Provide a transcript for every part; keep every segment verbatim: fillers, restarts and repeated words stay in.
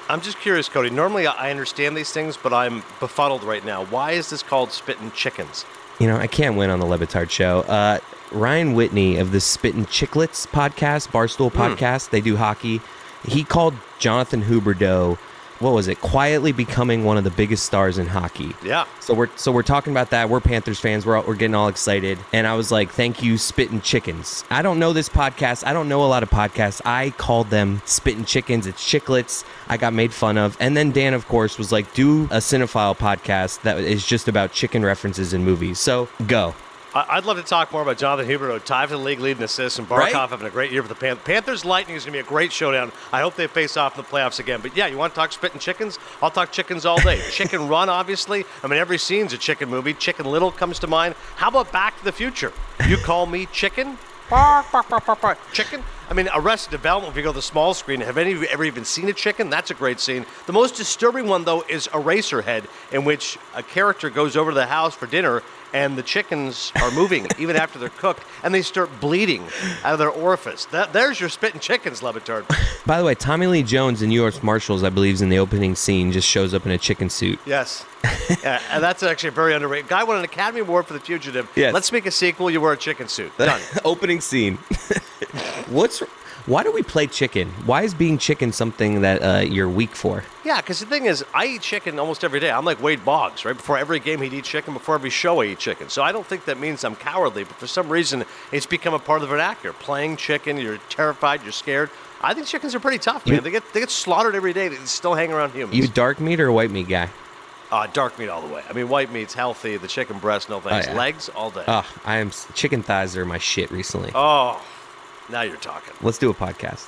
I'm just curious, Cody. Normally I understand these things, but I'm befuddled right now. Why is this called Spittin' Chickens? You know, I can't win on the Le Batard show. Uh, Ryan Whitney of the Spittin' Chicklets podcast, Barstool podcast, mm. they do hockey. He called Jonathan Huberdeau, what was it, quietly becoming one of the biggest stars in hockey. Yeah. So we're so we're talking about that. We're Panthers fans. We're all, we're getting all excited. And I was like, thank you, Spittin' Chickens. I don't know this podcast. I don't know a lot of podcasts. I called them Spittin' Chickens. It's Chicklets. I got made fun of. And then Dan, of course, was like, do a Cinephile podcast that is just about chicken references in movies. So go. I'd love to talk more about Jonathan Huberdeau, tied for the league lead in assists, and Barkov right? having a great year for the Panthers. Panthers Lightning is going to be a great showdown. I hope they face off in the playoffs again. But yeah, you want to talk Spittin' Chickens? I'll talk chickens all day. Chicken Run, obviously. I mean, every scene's a chicken movie. Chicken Little comes to mind. How about Back to the Future? You call me chicken? Chicken? I mean, Arrested Development, if you go to the small screen, have any of you ever even seen a chicken? That's a great scene. The most disturbing one, though, is Eraserhead, in which a character goes over to the house for dinner, and the chickens are moving even after they're cooked, and they start bleeding out of their orifice. That, there's your Spittin' Chickens, Le Batard. By the way, Tommy Lee Jones in U S Marshals, I believe, is in the opening scene, just shows up in a chicken suit. Yes. Yeah, and that's actually a very underrated. Guy won an Academy Award for The Fugitive. Yes. Let's make a sequel. You wear a chicken suit. Done. Opening scene. What's... Why do we play chicken? Why is being chicken something that uh, you're weak for? Yeah, because the thing is, I eat chicken almost every day. I'm like Wade Boggs, right? Before every game, he'd eat chicken. Before every show, I eat chicken. So I don't think that means I'm cowardly, but for some reason, it's become a part of the vernacular. Playing chicken, you're terrified, you're scared. I think chickens are pretty tough, man. You, they get they get slaughtered every day. They still hang around humans. You dark meat or white meat guy? Uh, dark meat all the way. I mean, white meat's healthy. The chicken breast, no thanks. Oh, yeah. Legs, all day. Oh, I am. Chicken thighs are my shit recently. Oh, now you're talking. Let's do a podcast.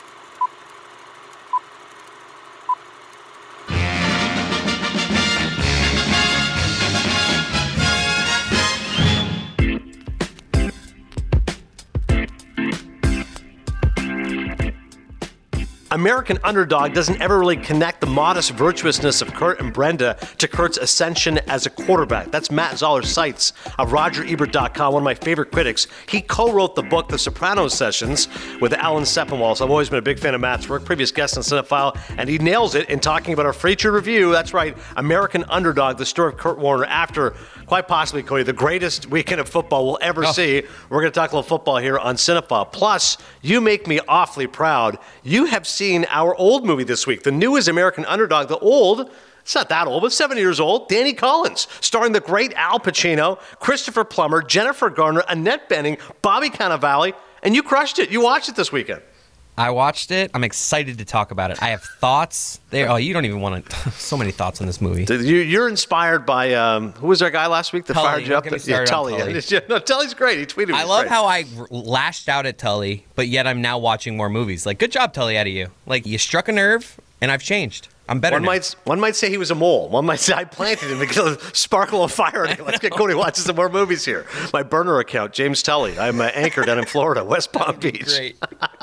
American Underdog doesn't ever really connect the modest virtuousness of Kurt and Brenda to Kurt's ascension as a quarterback. That's Matt Zoller Seitz of Roger Ebert dot com, one of my favorite critics. He co-wrote the book The Sopranos Sessions with Alan Sepinwall. So I've always been a big fan of Matt's work, previous guest on Cinephile, and he nails it in talking about our feature review. That's right, American Underdog, the story of Kurt Warner after, quite possibly, Cody, the greatest weekend of football we'll ever oh. see. We're going to talk a little football here on Cinephile. Plus, you make me awfully proud. You have seen Seen our old movie this week. The new is American Underdog. The old, it's not that old, but seven years old. Danny Collins, starring the great Al Pacino, Christopher Plummer, Jennifer Garner, Annette Bening, Bobby Cannavale, and you crushed it. You watched it this weekend. I watched it. I'm excited to talk about it. I have thoughts. There. Oh, you don't even want to. So many thoughts on this movie. You, you're inspired by um, who was our guy last week that Tully. fired you up? Yeah, Tully. Tully. Yeah, no, Tully's great. He tweeted. I love great. how I lashed out at Tully, but yet I'm now watching more movies. Like, good job, Tully, out of you. Like, you struck a nerve, and I've changed. I'm better one now. might one might say he was a mole. One might say I planted him to kill a sparkle of fire. Let's get Cody watching some more movies here. My burner account, James Tully. I'm uh, anchored down in Florida, West Palm Beach. Great.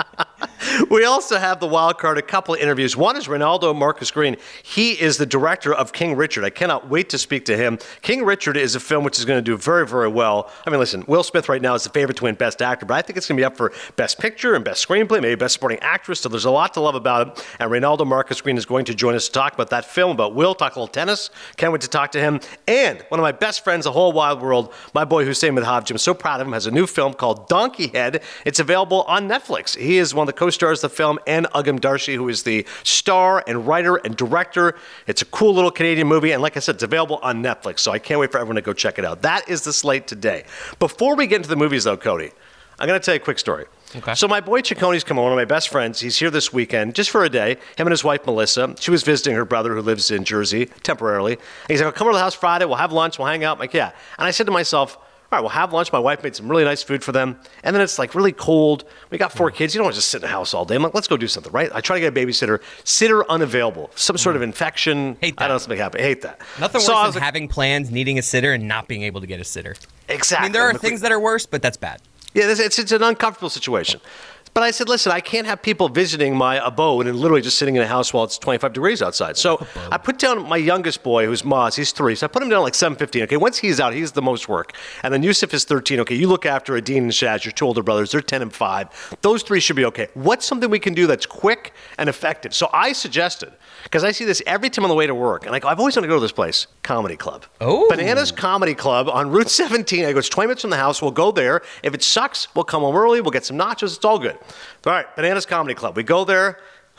We also have the wild card, a couple of interviews. One is Ronaldo Marcus Green. He is the director of King Richard. I cannot wait to speak to him. King Richard is a film which is going to do very, very well. I mean, listen, Will Smith right now is the favorite to win Best Actor, but I think it's going to be up for Best Picture and Best Screenplay, maybe Best Supporting Actress. So there's a lot to love about it. And Ronaldo Marcus Green is going to join us to talk about that film, about Will, talk a little tennis. Can't wait to talk to him. And one of my best friends, the whole wide world, my boy Hussein Madhavji. I'm so proud of him. Has a new film called Donkey Head. It's available on Netflix. He is one of the co-stars of the film, and Ugam Darshi, who is the star and writer and director. It's a cool little Canadian movie, and like I said, it's available on Netflix, so I can't wait for everyone to go check it out. That is the slate today. Before we get into the movies, though, Cody, I'm going to tell you a quick story. Okay. So my boy Cicconi's come on, one of my best friends. He's here this weekend, just for a day. Him and his wife, Melissa. She was visiting her brother who lives in Jersey temporarily. And he's like, I'll come over to the house Friday. We'll have lunch. We'll hang out. I'm like, yeah. And I said to myself, all right, we'll have lunch. My wife made some really nice food for them. And then it's like really cold. We got four kids. You don't want to just sit in the house all day. I'm like, let's go do something, right? I try to get a babysitter. Sitter unavailable. Some sort of infection. Hate that. I don't know, something happened. I hate that. Nothing so worse I than was like, having plans, needing a sitter, and not being able to get a sitter. Exactly. I mean, there are things that are worse, but that's bad. Yeah, it's, it's, it's an uncomfortable situation. But I said, listen, I can't have people visiting my abode and literally just sitting in a house while it's twenty-five degrees outside. So I put down my youngest boy, who's Maz. He's three. So I put him down like seven fifteen. Okay, once he's out, he's the most work. And then Yusuf is thirteen. Okay, you look after Adine and Shaz, your two older brothers. They're ten and five. Those three should be okay. What's something we can do that's quick and effective? So I suggested, because I see this every time on the way to work, and I go, I've always wanted to go to this place, Comedy Club. Oh. Bananas Comedy Club on Route seventeen. I go, it's twenty minutes from the house. We'll go there. If it sucks, we'll come home early. We'll get some nachos. It's all good. All right, Bananas Comedy Club. We go there.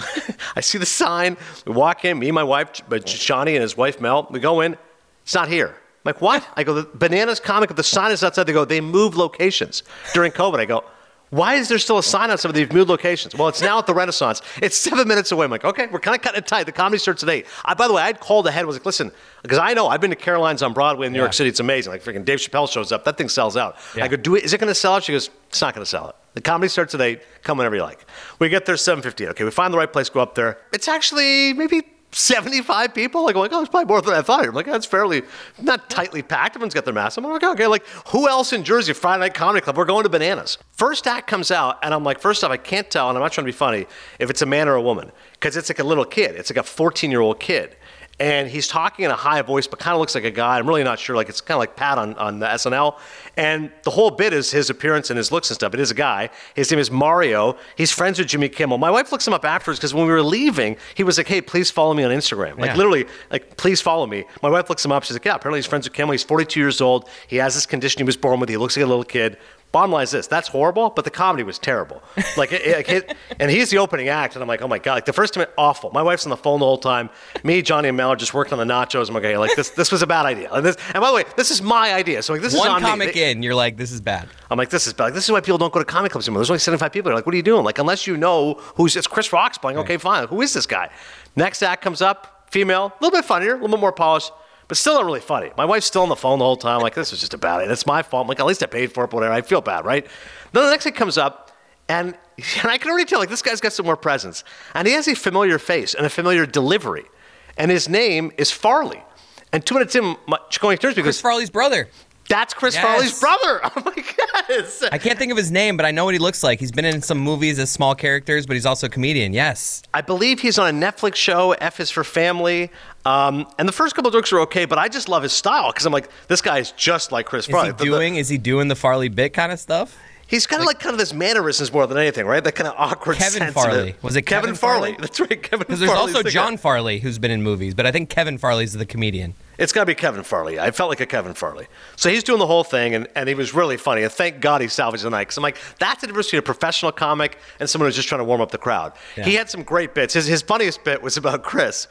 I see the sign. We walk in, me and my wife, Johnny, and his wife, Mel. We go in. It's not here. I'm like, what? I go, the Bananas Comic, the sign is outside. They go, they moved locations during COVID. I go, why is there still a sign outside of these moved locations? Well, it's now at the Renaissance. It's seven minutes away. I'm like, okay, we're kind of cutting it tight. The comedy starts at eight. I, by the way, I'd called ahead. I was like, listen, because I know I've been to Caroline's on Broadway in New Yeah. York City. It's amazing. Like freaking Dave Chappelle shows up. That thing sells out. Yeah. I go, do it. Is it going to sell out? She goes, it's not going to sell out. The comedy starts at eight. Come whenever you like. We get there seven fifteen. Okay, we find the right place, go up there. It's actually maybe seventy-five people. Like, I'm like, oh, it's probably more than I thought. I'm like, that's fairly, not tightly packed. Everyone's got their masks. I'm like, okay, like, who else in Jersey? Friday Night Comedy Club. We're going to Bananas. First act comes out, and I'm like, first off, I can't tell, and I'm not trying to be funny, if it's a man or a woman, because it's like a little kid. It's like a fourteen-year-old kid. And he's talking in a high voice, but kind of looks like a guy. I'm really not sure. Like, it's kind of like Pat on, on the S N L. And the whole bit is his appearance and his looks and stuff. It is a guy. His name is Mario. He's friends with Jimmy Kimmel. My wife looks him up afterwards because when we were leaving, he was like, hey, please follow me on Instagram. Like, Yeah. literally, like, please follow me. My wife looks him up. She's like, yeah, apparently he's friends with Kimmel. He's forty-two years old. He has this condition he was born with. He looks like a little kid. Bottom line is this, that's horrible, but the comedy was terrible. Like, it, it, it, and he's the opening act, and I'm like, oh my God, like the first time, awful. My wife's on the phone the whole time. Me, Johnny, and Mel are just working on the nachos. I'm like, okay, like this, this was a bad idea. And, this, and by the way, this is my idea. So like, this is One on me. comic They- in, you're like, this is bad. I'm like, this is bad. Like, this is why people don't go to comedy clubs anymore. There's only seventy-five people. They're like, what are you doing? Like, unless you know who's, it's Chris Rock's playing. Okay, fine. Who is this guy? Next act comes up, female, a little bit funnier, a little bit more polished, but still not really funny. My wife's still on the phone the whole time. Like, this was just a bad idea. It's my fault. I'm like, at least I paid for it, but whatever. I feel bad, right? Then the next thing comes up, and, and I can already tell, like, this guy's got some more presence. And he has a familiar face and a familiar delivery. And his name is Farley. And two minutes in, my, going turns me Chris because Farley's brother. that's Chris Yes. Farley's brother. Oh my God. I can't think of his name, but I know what he looks like. He's been in some movies as small characters, but he's also a comedian. Yes. I believe he's on a Netflix show, F is for Family. Um, and the first couple of jokes are okay, but I just love his style because I'm like, this guy is just like Chris Is Farley. he The- the- doing? Is he doing the Farley bit kind of stuff? He's kind of like, kind of this mannerisms more than anything, right? That kind of awkward, Kevin sensitive- Farley. Was it Kevin Farley? That's right, Kevin Because there's Farley's also the John guy. Farley who's been in movies, but I think Kevin Farley's the comedian. It's got to be Kevin Farley. I felt like a Kevin Farley. So he's doing the whole thing, and, and he was really funny. And thank God he salvaged the night. Because I'm like, that's the difference between a professional comic and someone who's just trying to warm up the crowd. Yeah. He had some great bits. His, his funniest bit was about Chris.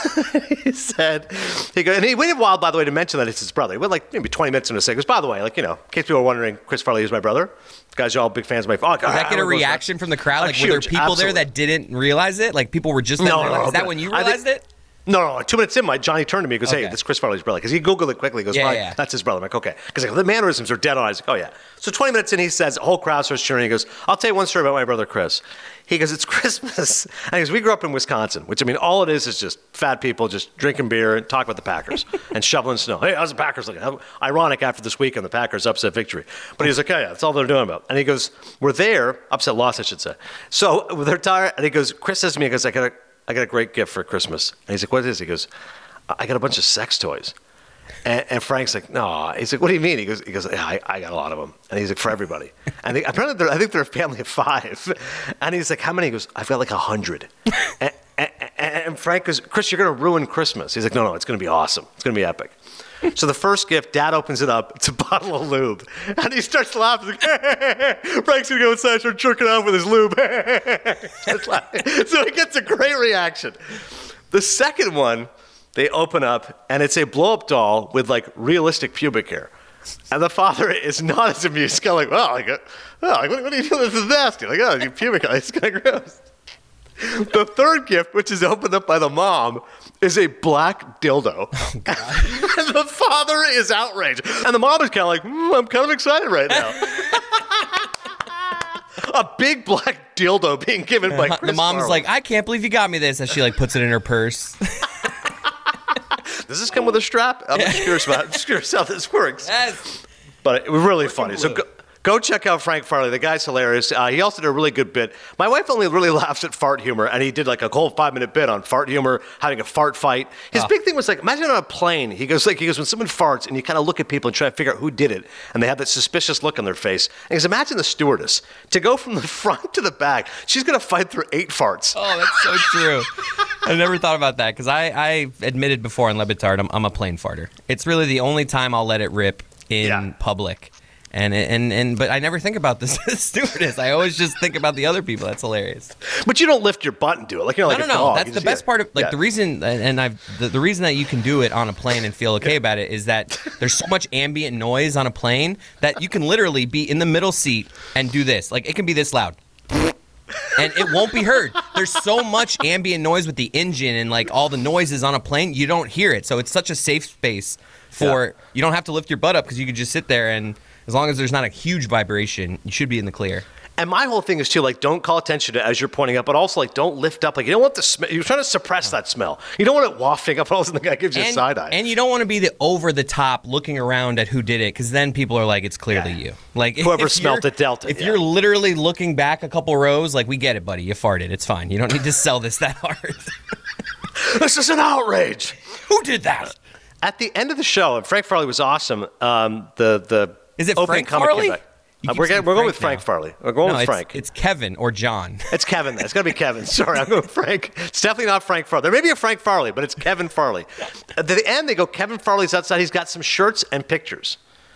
He said, he go, and he waited a while, by the way, to mention that it's his brother. He went like maybe twenty minutes into a second. By the way, like, you know, in case people are wondering, Chris Farley is my brother. You guys are all big fans of my oh, Did that get a reaction from the crowd? Like, were there huge, people absolutely. there that didn't realize it? Like, people were just No, then no, realizing- Is that but when you I think- realized it? No, no, no. Two minutes in, my Johnny turned to me and goes, hey, Okay. this is Chris Farley's brother. Because he Googled it quickly. He goes, Yeah, "Right, yeah. that's his brother. I'm like, okay. Because like, the mannerisms are dead on. I was like, oh, yeah. So twenty minutes in, he says, the whole crowd starts cheering. He goes, I'll tell you one story about my brother, Chris. He goes, it's Christmas. And he goes, we grew up in Wisconsin, which, I mean, all it is is just fat people just drinking beer and talking about the Packers and shoveling snow. Hey, how's the Packers looking? How ironic after this weekend, the Packers upset victory. But he's like, oh, yeah, that's all they're doing about. And he goes, we're there, upset loss, I should say. So they're tired. And he goes, Chris says to me, he goes, I got a, I got a great gift for Christmas. And he's like, what is it? He goes, I got a bunch of sex toys. And, and Frank's like, no. He's like, what do you mean? He goes, he goes, yeah, I, I got a lot of them. And he's like, for everybody. And they, apparently, they're, I think they're a family of five. And he's like, how many? He goes, I've got like a hundred. and, and, and Frank goes, Chris, you're going to ruin Christmas. He's like, no, no, it's going to be awesome. It's going to be epic. So the first gift, Dad opens it up. It's a bottle of lube. And he starts laughing. He's like, Frank's going to go inside and start jerking off with his lube. Starts laughing. So he gets a great reaction. The second one, they open up, and it's a blow-up doll with, like, realistic pubic hair. And the father is not as amused. He's kind of like, well, like, uh, well, like what, what are you doing? This is nasty. Like, oh, your pubic hair. It's kind of gross. The third gift, which is opened up by the mom, is a black dildo. Oh, and the father is outraged. And the mom is kind of like, mm, I'm kind of excited right now. A big black dildo being given by Chris The mom's Farley. like, I can't believe you got me this, as she like puts it in her purse. Does this come with a strap? I'm just curious about just curious how this works. Yes. But it was really funny. So blue. go, Go check out Frank Farley. The guy's hilarious. Uh, he also did a really good bit. My wife only really laughs at fart humor, and he did like a whole five-minute bit on fart humor, having a fart fight. His Oh. big thing was like, imagine on a plane. He goes like, he goes when someone farts, and you kind of look at people and try to figure out who did it, and they have that suspicious look on their face. And he goes, imagine the stewardess to go from the front to the back. She's gonna fight through eight farts. Oh, that's so true. I never thought about that because I, I admitted before in Le Batard, I'm, I'm a plane farter. It's really the only time I'll let it rip in Yeah. public. And, and and but I never think about the stewardess. I always just think about the other people. That's hilarious. But you don't lift your butt and do it like you're like no, a no, no. dog. That's You the just- best yeah. part of like Yeah. the reason, and I've the, the reason that you can do it on a plane and feel okay about it is that there's so much ambient noise on a plane that you can literally be in the middle seat and do this. Like it can be this loud. And it won't be heard. There's so much ambient noise with the engine and like all the noises on a plane, you don't hear it. So it's such a safe space for Yeah. you don't have to lift your butt up because you can just sit there and as long as there's not a huge vibration, you should be in the clear. And my whole thing is too, like, don't call attention to as you're pointing up, but also like, don't lift up. Like, you don't want the smell. You're trying to suppress that smell. You don't want it wafting up. All of a sudden, the guy gives you a And, side eye. and you don't want to be the over the top looking around at who did it because then people are like, it's clearly Yeah. you. Like if- Whoever if smelt you're- it dealt it, If yeah. you're literally looking back a couple rows, like we get it, buddy. You farted. It's fine. You don't need to sell this that hard. This is an outrage. Who did that? At the end of the show, and Frank Farley was awesome. Um, the the Is it opening Frank comic Farley? came back. You Uh, keep we're saying getting, we're going with Frank Frank now. Farley. We're going No, with it's, Frank. it's Kevin or John. It's Kevin. It's got to be Kevin. Sorry, I'm going with Frank. It's definitely not Frank Farley. There may be a Frank Farley, but it's Kevin Farley. At the end, they go, Kevin Farley's outside. He's got some shirts and pictures.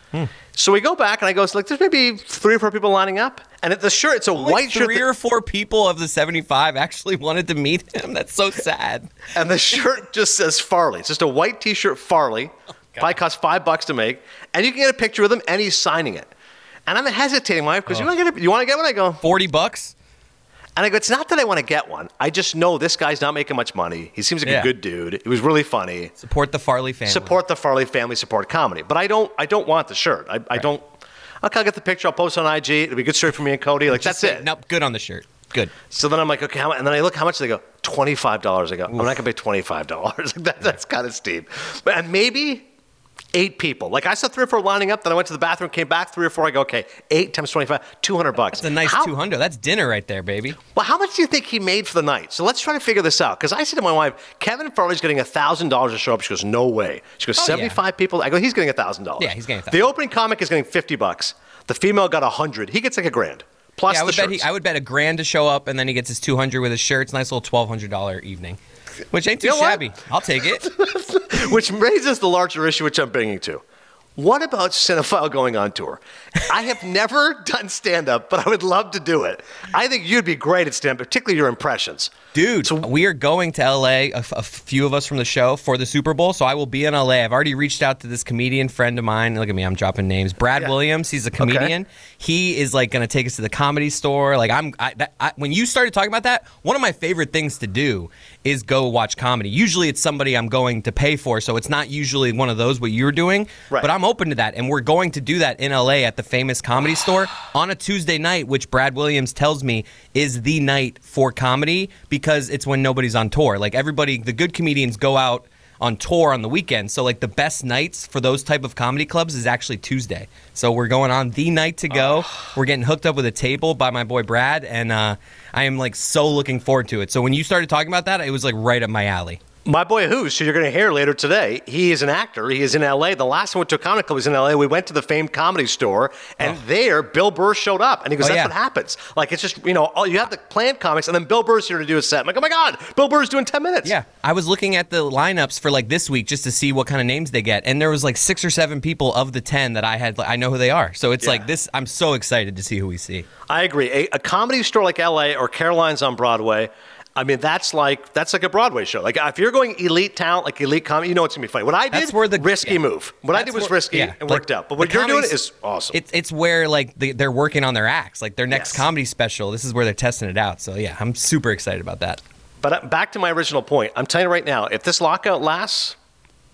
So we go back, and I go, it's like, there's maybe three or four people lining up. And at the shirt, it's a Like white shirt. three that- or four people of the seventy-five actually wanted to meet him. That's so sad. And the shirt just says Farley. It's just a white T-shirt, Farley. Probably costs five bucks to make. And you can get a picture with him, and he's signing it. And I'm hesitating, my wife, because you want to get a, you want to get one? I go, forty bucks? and I go, it's not that I want to get one. I just know this guy's not making much money. He seems like Yeah. a good dude. It was really funny. Support the Farley family. Support the Farley family, support comedy. But I don't, I don't want the shirt. I, I don't. Okay, I'll get the picture. I'll post it on I G. It'll be a good story for me and Cody. Like Just that's say, it. Nope, good on the shirt. Good. So then I'm like, okay, how much? And then I look how much they go. Twenty-five dollars. I go, I'm not gonna pay twenty-five dollars. that, that's kind of steep. But and maybe eight people. Like I saw three or four lining up. Then I went to the bathroom, came back, three or four. I go, okay, eight times twenty-five, two hundred bucks. That's a nice How- two hundred. That's dinner right there, baby. Well, how much do you think he made for the night? So let's try to figure this out. Because I said to my wife, Kevin Farley's getting one thousand dollars to show up. She goes, no way. She goes, Oh, yeah. seventy-five people? I go, he's getting one thousand dollars. Yeah, he's getting one thousand The dollars. opening comic is getting fifty bucks. The female got one hundred. He gets like a grand. Plus Yeah, I the would bet shirts. he, I would bet a grand to show up, and then he gets his two hundred with his shirts. Nice little twelve hundred dollar evening, which ain't too You know what? shabby. I'll take it. Which raises the larger issue, which I'm bringing to. What about Cinephile going on tour? I have never done stand-up, but I would love to do it. I think you'd be great at stand-up, particularly your impressions. Dude, we are going to L A, a, f- a few of us from the show, for the Super Bowl, so I will be in L A. I've already reached out to this comedian friend of mine. Look at me, I'm dropping names. Brad Yeah. Williams, he's a comedian. He is like going to take us to the Comedy Store. Like I'm, I, that, I, when you started talking about that, one of my favorite things to do is go watch comedy. Usually it's somebody I'm going to pay for, so it's not usually one of those what you're doing, Right. but I'm open to that, and we're going to do that in L A at the famous Comedy Store on a Tuesday night, which Brad Williams tells me is the night for comedy because it's when nobody's on tour. Like everybody, the good comedians go out on tour on the weekend. So like the best nights for those type of comedy clubs is actually Tuesday. So we're going on the night to go. We're getting hooked up with a table by my boy Brad, and uh, I am like so looking forward to it. So when you started talking about that, it was like right up my alley. My boy Who's, who you're going to hear later today, he is an actor. He is in L A. The last time we went to a comic club was in L A. We went to the famed Comedy Store, and there Bill Burr showed up. And he goes, Oh, that's yeah. what happens. Like, it's just, you know, all, you have the planned comics, and then Bill Burr's here to do a set. I'm like, oh, my God, Bill Burr's doing ten minutes. Yeah, I was looking at the lineups for like this week just to see what kind of names they get, and there was like six or seven people of the ten that I had. I know who they are, so it's Yeah. like this. I'm so excited to see who we see. I agree. A, a comedy store like L A or Caroline's on Broadway, I mean, that's like that's like a Broadway show. Like if you're going elite talent, like elite comedy, you know it's gonna be funny. What I did, That's where the- risky yeah. move. What I That's did was where- risky yeah, and like, worked out. But the what you're doing comedy's- is awesome. It's it's where like they, they're working on their acts, like their next Yes. comedy special. This is where they're testing it out. So yeah, I'm super excited about that. But uh, back to my original point. I'm telling you right now, if this lockout lasts,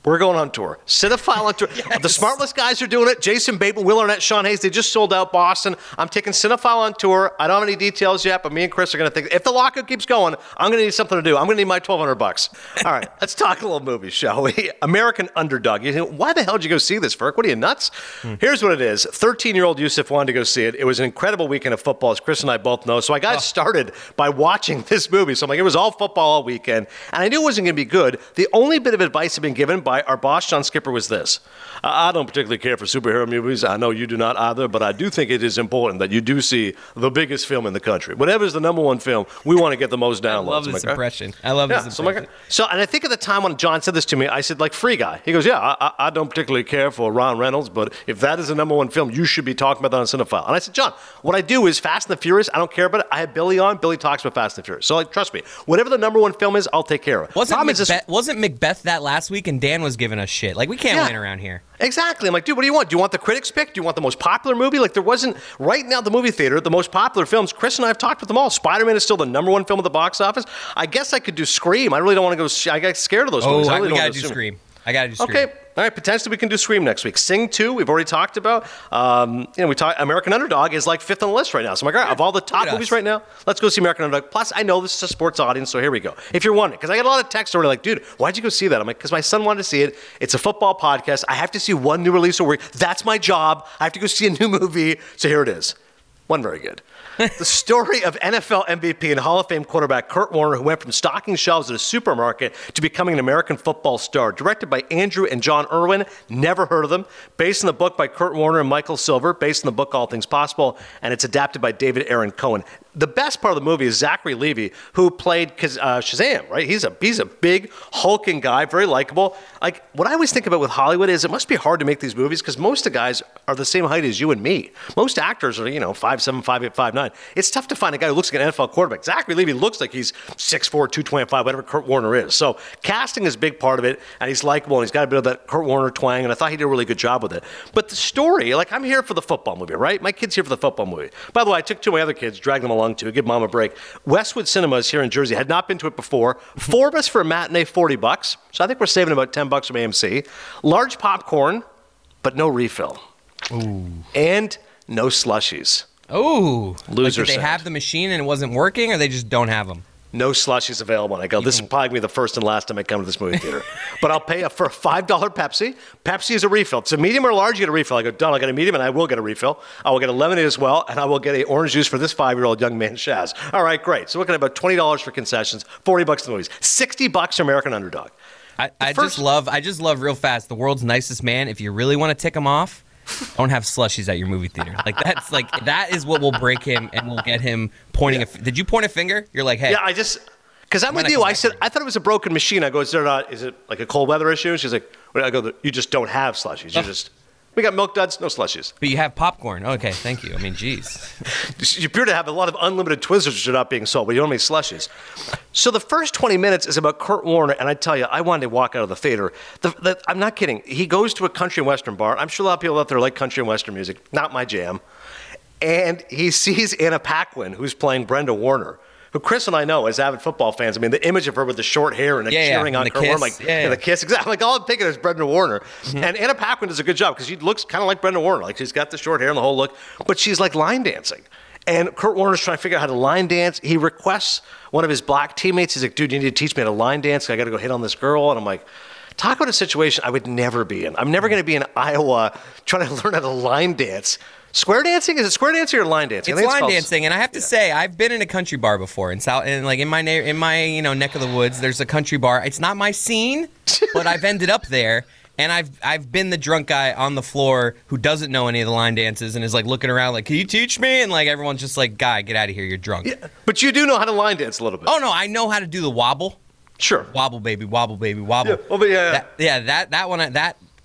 We're going on tour. Cinephile on tour. yes. The Smartless guys are doing it. Jason Bateman, Will Arnett, Sean Hayes, they just sold out Boston. I'm taking Cinephile on tour. I don't have any details yet, but me and Chris are going to think, if the lockout keeps going, I'm going to need something to do. I'm going to need my twelve hundred bucks. All right, let's talk a little movie, shall we? American Underdog. You think, why the hell did you go see this, Ferk? What are you, nuts? Hmm. Here's what it is. thirteen-year-old Yusuf wanted to go see it. It was an incredible weekend of football, as Chris and I both know. So I got oh. started by watching this movie. So I'm like, it was all football all weekend. And I knew it wasn't going to be good. The only bit of advice I've been given by our boss, John Skipper, was this. I don't particularly care for superhero movies. I know you do not either, but I do think it is important that you do see the biggest film in the country. Whatever is the number one film, we want to get the most downloads. I love this like, impression. I love yeah, this so impression. Like, so, and I think at the time when John said this to me, I said, like, Free Guy. He goes, yeah, I, I don't particularly care for Ron Reynolds, but if that is the number one film, you should be talking about that on Cinephile. And I said, John, what I do is Fast and the Furious. I don't care about it. I have Billy on. Billy talks about Fast and the Furious. So, like, trust me, whatever the number one film is, I'll take care of it. Wasn't Macbeth, this, wasn't Macbeth that last week, and Dan was giving us shit? Like, we can't yeah. win around here. Exactly. I'm like, dude, what do you want? Do you want the critics pick? Do you want the most popular movie? Like, there wasn't, right now, the movie theater, the most popular films, Chris and I have talked with them all. Spider-Man is still the number one film at the box office. I guess I could do Scream. I really don't want to go, I got scared of those oh, movies. I really really we don't gotta do Scream. I gotta do Scream. Okay. All right, potentially we can do Scream next week. Sing two, we've already talked about. Um, you know, we talk, American Underdog is like fifth on the list right now. So I'm like, all right, of all the top movies right now, let's go see American Underdog. Plus, I know this is a sports audience, so here we go. If you're wondering, because I get a lot of texts already like, dude, why'd you go see that? I'm like, because my son wanted to see it. It's a football podcast. I have to see one new release a week. That's my job. I have to go see a new movie. So here it is. One very good. The story of N F L M V P and Hall of Fame quarterback Kurt Warner, who went from stocking shelves at a supermarket to becoming an American football star. Directed by Andrew and John Irwin, never heard of them. Based on the book by Kurt Warner and Michael Silver, based on the book All Things Possible, and it's adapted by David Aaron Cohen. The best part of the movie is Zachary Levi, who played uh, Shazam, right? He's a he's a big, hulking guy, very likable. Like, what I always think about with Hollywood is it must be hard to make these movies because most of the guys are the same height as you and me. Most actors are, you know, five seven, five eight, five nine. It's tough to find a guy who looks like an N F L quarterback. Zachary Levi looks like he's six four, two twenty-five, whatever Kurt Warner is. So casting is a big part of it, and he's likable, and he's got a bit of that Kurt Warner twang, and I thought he did a really good job with it. But the story, like, I'm here for the football movie, right? My kid's here for the football movie. By the way, I took two of my other kids, dragged them along to give mom a break. Westwood Cinemas here in Jersey had not been to it before. Four of us for a matinee, forty bucks. So I think we're saving about ten bucks from A M C. Large popcorn, but no refill. Ooh. And no slushies. Ooh. Loser like, did they sound. have the machine and it wasn't working, or they just don't have them? No slushies available. And I go, this is probably the first and last time I come to this movie theater. But I'll pay for a five dollar Pepsi. Pepsi is a refill. If it's a medium or large, you get a refill. I go, Don, I'll get a medium, and I will get a refill. I will get a lemonade as well, and I will get a orange juice for this five-year-old young man, Shaz. All right, great. So we're looking at about twenty dollars for concessions, forty bucks to the movies, sixty bucks for American Underdog. I, I first, just love, I just love real fast, the world's nicest man. If you really want to tick him off, don't have slushies at your movie theater. Like, that's like, that is what will break him and will get him pointing yeah. a, did you point a finger? You're like, hey. Yeah, I just... Because I'm with you. I said, I thought it was a broken machine. I go, is there not, is it like a cold weather issue? She's like, I go, you just don't have slushies. You oh. just, we got Milk Duds, no slushies. But you have popcorn. Okay, thank you. I mean, geez. You appear to have a lot of unlimited Twizzlers which are not being sold, but you don't have any slushies. So the first twenty minutes is about Kurt Warner, and I tell you, I wanted to walk out of the theater. The, the, I'm not kidding. He goes to a country and western bar. I'm sure a lot of people out there like country and western music. Not my jam. And he sees Anna Paquin, who's playing Brenda Warner, who Chris and I know as avid football fans. I mean, the image of her with the short hair and the yeah, cheering yeah. on and Kurt Warner, like yeah, yeah. and the kiss. Exactly. Like, all I'm thinking is Brenda Warner. Mm-hmm. And Anna Paquin does a good job because she looks kind of like Brenda Warner. Like, she's got the short hair and the whole look, but she's like line dancing. And Kurt Warner's trying to figure out how to line dance. He requests one of his black teammates. He's like, dude, you need to teach me how to line dance. I got to go hit on this girl. And I'm like, talk about a situation I would never be in. I'm never going to be in Iowa trying to learn how to line dance. Square dancing? Is it square dancing or line dancing? It's I think line it's called... dancing, and I have to yeah. say, I've been in a country bar before in South, and like in my na- in my you know neck of the woods. There's a country bar. It's not my scene, but I've ended up there, and I've I've been the drunk guy on the floor who doesn't know any of the line dances and is like looking around like, can you teach me? And like everyone's just like, guy, get out of here, you're drunk. Yeah, but you do know how to line dance a little bit. Oh no, I know how to do the wobble. Sure. Wobble baby, wobble baby, wobble. Yeah, well, but yeah, yeah. That, yeah, that that one that.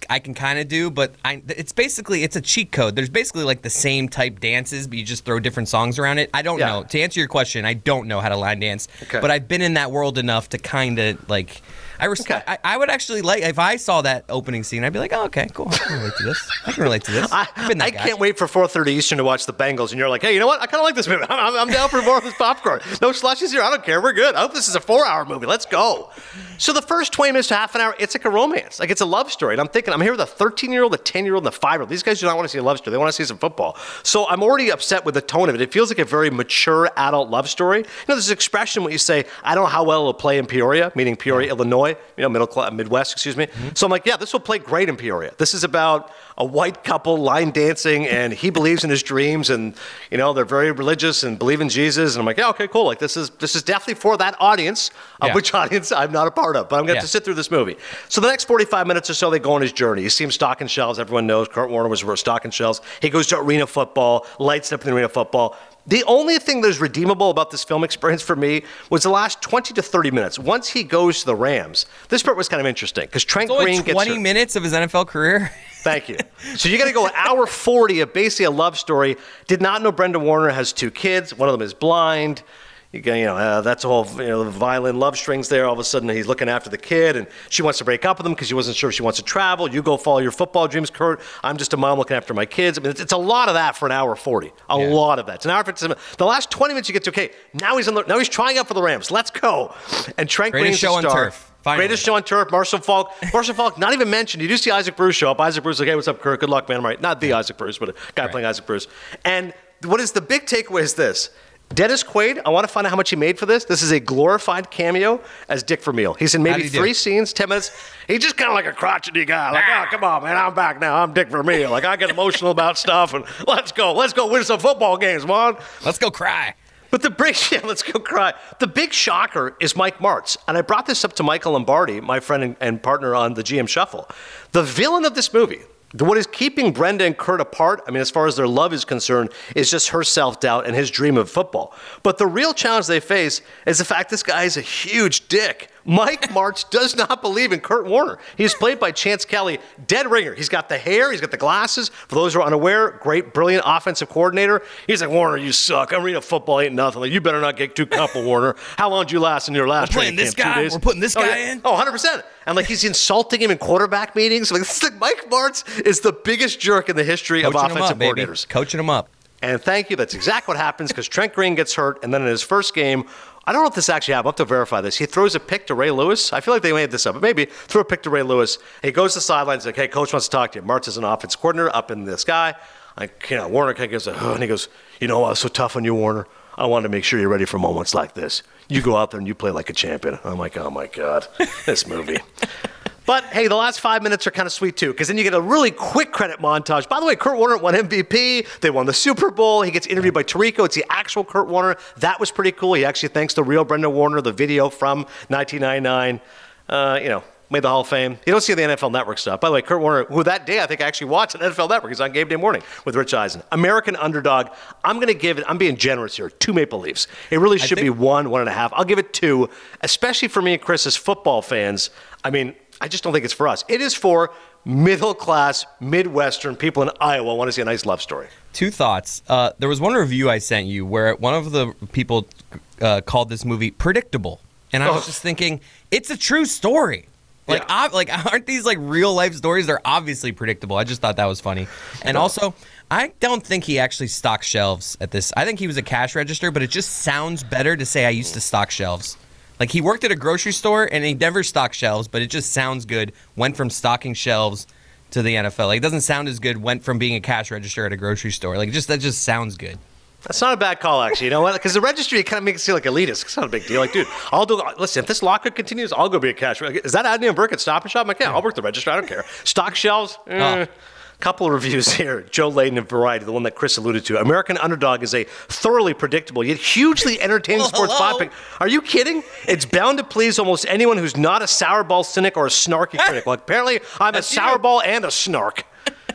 I can kind of do, but I, it's basically it's a cheat code. There's basically like the same type dances, but you just throw different songs around it. I don't Yeah. know. To answer your question, I don't know how to line dance, Okay. but I've been in that world enough to kind of like. I, res- Okay. I I would actually like if I saw that opening scene, I'd be like, oh, okay, cool. I can relate to this. I can relate to this. I, I've been that I guy. can't wait for four thirty Eastern to watch the Bengals, and you're like, hey, you know what? I kind of like this movie. I'm, I'm down for more of this popcorn. No slushies here. I don't care. We're good. I hope this is a four-hour movie. Let's go. So the first twenty minutes to half an hour, it's like a romance. Like it's a love story. And I'm thinking, I'm here with a thirteen-year-old, a ten-year-old, and a five-year-old. These guys do not want to see a love story. They want to see some football. So I'm already upset with the tone of it. It feels like a very mature adult love story. You know, there's an expression when you say, I don't know how well it'll play in Peoria, meaning Peoria, Illinois, you know, middle class, Midwest, excuse me. Mm-hmm. So I'm like, yeah, this will play great in Peoria. This is about a white couple line dancing, and he believes in his dreams, and you know they're very religious and believe in Jesus. And I'm like, yeah, okay, cool. Like this is this is definitely for that audience, of Yeah. which audience I'm not a part of, but I'm going to Yeah. have to sit through this movie. So the next forty-five minutes or so, they go on his journey. You see him stocking shelves. Everyone knows Kurt Warner was stocking shelves. He goes to arena football, lights up in the arena football. The only thing that's redeemable about this film experience for me was the last twenty to thirty minutes. Once he goes to the Rams, this part was kind of interesting because Trent It's only Green gets twenty hurt. minutes of his N F L career. Thank you. So you got to go an hour forty of basically a love story. Did not know Brenda Warner has two kids. One of them is blind. You go, you know, uh, that's all, you know, the violin love strings there. All of a sudden, he's looking after the kid, and she wants to break up with him because she wasn't sure if she wants to travel. You go follow your football dreams, Kurt. I'm just a mom looking after my kids. I mean, it's, it's a lot of that for an hour forty. A Yeah. lot of that. It's an hour fifty. The last twenty minutes, you get to okay. Now he's on the, now he's trying out for the Rams. Let's go. And Trent Greatest Green's the show on star. turf. Finally. Greatest show on turf. Marshall Falk. Marshall Falk, not even mentioned. You do see Isaac Bruce show up. Isaac Bruce is like, hey, what's up, Kurt? Good luck, man. I'm right. Not the Isaac Bruce, but a guy Right. playing Isaac Bruce. And what is the big takeaway is this. Dennis Quaid, I want to find out how much he made for this. This is a glorified cameo as Dick Vermeil. He's in maybe How'd he do? three scenes, ten minutes. He's just kind of like a crotchety guy. Like, oh, come on, man, I'm back now. I'm Dick Vermeil. Like, I get emotional about stuff, and let's go. Let's go win some football games, man. Let's go cry. But the big, yeah, let's go cry. The big shocker is Mike Martz. And I brought this up to Michael Lombardi, my friend and, and partner on the G M Shuffle. The villain of this movie, the, what is keeping Brenda and Kurt apart, I mean, as far as their love is concerned, is just her self-doubt and his dream of football. But the real challenge they face is the fact this guy is a huge dick. Mike Martz does not believe in Kurt Warner. He's played by Chance Kelly, dead ringer. He's got the hair, he's got the glasses. For those who are unaware, great, brilliant offensive coordinator. He's like, Warner, you suck. I'm reading football, ain't nothing. Like, you better not get too comfortable, Warner. How long did you last in your last We're playing training this camp? Two guy? days? We're putting this Oh, guy yeah. in? Oh, one hundred percent. And like he's insulting him in quarterback meetings. Like, this is like Mike Martz is the biggest jerk in the history Coaching of him offensive up, baby. coordinators. Coaching him up. And thank you. That's exactly what happens because Trent Green gets hurt, and then in his first game, I don't know if this actually happened. I'll have to verify this. He throws a pick to Ray Lewis. I feel like they made this up, but maybe threw a pick to Ray Lewis. He goes to the sidelines like, hey, coach wants to talk to you. Martz is an offense coordinator up in the sky. Like, you know, Warner kind of goes, oh, and he goes, you know, I was so tough on you, Warner. I wanted to make sure you're ready for moments like this. You go out there and you play like a champion. I'm like, oh my God, this movie. But hey, the last five minutes are kind of sweet too, because then you get a really quick credit montage. By the way, Kurt Warner won M V P. They won the Super Bowl. He gets interviewed by Tirico. It's the actual Kurt Warner. That was pretty cool. He actually thanks the real Brenda Warner, the video from nineteen ninety-nine. Uh, you know, made the Hall of Fame. You don't see the N F L Network stuff. By the way, Kurt Warner, who that day I think actually watched an N F L Network. He's on Game Day Morning with Rich Eisen. American Underdog. I'm going to give it, I'm being generous here, two Maple Leafs. It really should think- be one, one and a half. I'll give it two, especially for me and Chris as football fans. I mean, I just don't think it's for us. It is for middle-class, Midwestern people in Iowa who want to see a nice love story. Two thoughts. Uh, there was one review I sent you where one of the people uh, called this movie predictable, and I was Oh. just thinking it's a true story. Like, Yeah. ob- like aren't these like real life stories? They're obviously predictable. I just thought that was funny. And also, I don't think he actually stocked shelves at this. I think he was a cash register, but it just sounds better to say I used to stock shelves. Like, he worked at a grocery store and he never stocked shelves, but it just sounds good. Went from stocking shelves to the N F L. Like, it doesn't sound as good. Went from being a cash register at a grocery store. Like, just that just sounds good. That's not a bad call, actually. You know what? Because the registry kind of makes it seem like elitist. It's not a big deal. Like, dude, I'll do. Listen, if this lockout continues, I'll go be a cash. Is that Adney and Burke at Stop and Shop? I'm like, yeah, I'll work the register. I don't care. Stock shelves. Eh. Oh. Couple of reviews here. Joe Layden of Variety, the one that Chris alluded to. American Underdog is a thoroughly predictable yet hugely entertaining Well, sports hello? pod pick. Are you kidding? It's bound to please almost anyone who's not a sourball cynic or a snarky critic. Well, apparently, I'm a That's you. sourball and a snark.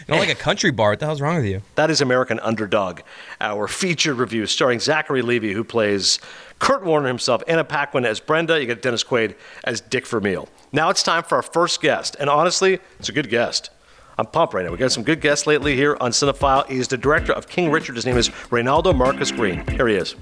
You don't like a country bar? What the hell's wrong with you? That is American Underdog, our featured review starring Zachary Levi, who plays Kurt Warner himself, Anna Paquin as Brenda. You get Dennis Quaid as Dick Vermeil. Now it's time for our first guest, and honestly, it's a good guest. I'm pumped right now. We've got some good guests lately here on Cinephile. He's the director of King Richard. His name is Reynaldo Marcus Green. Here he is.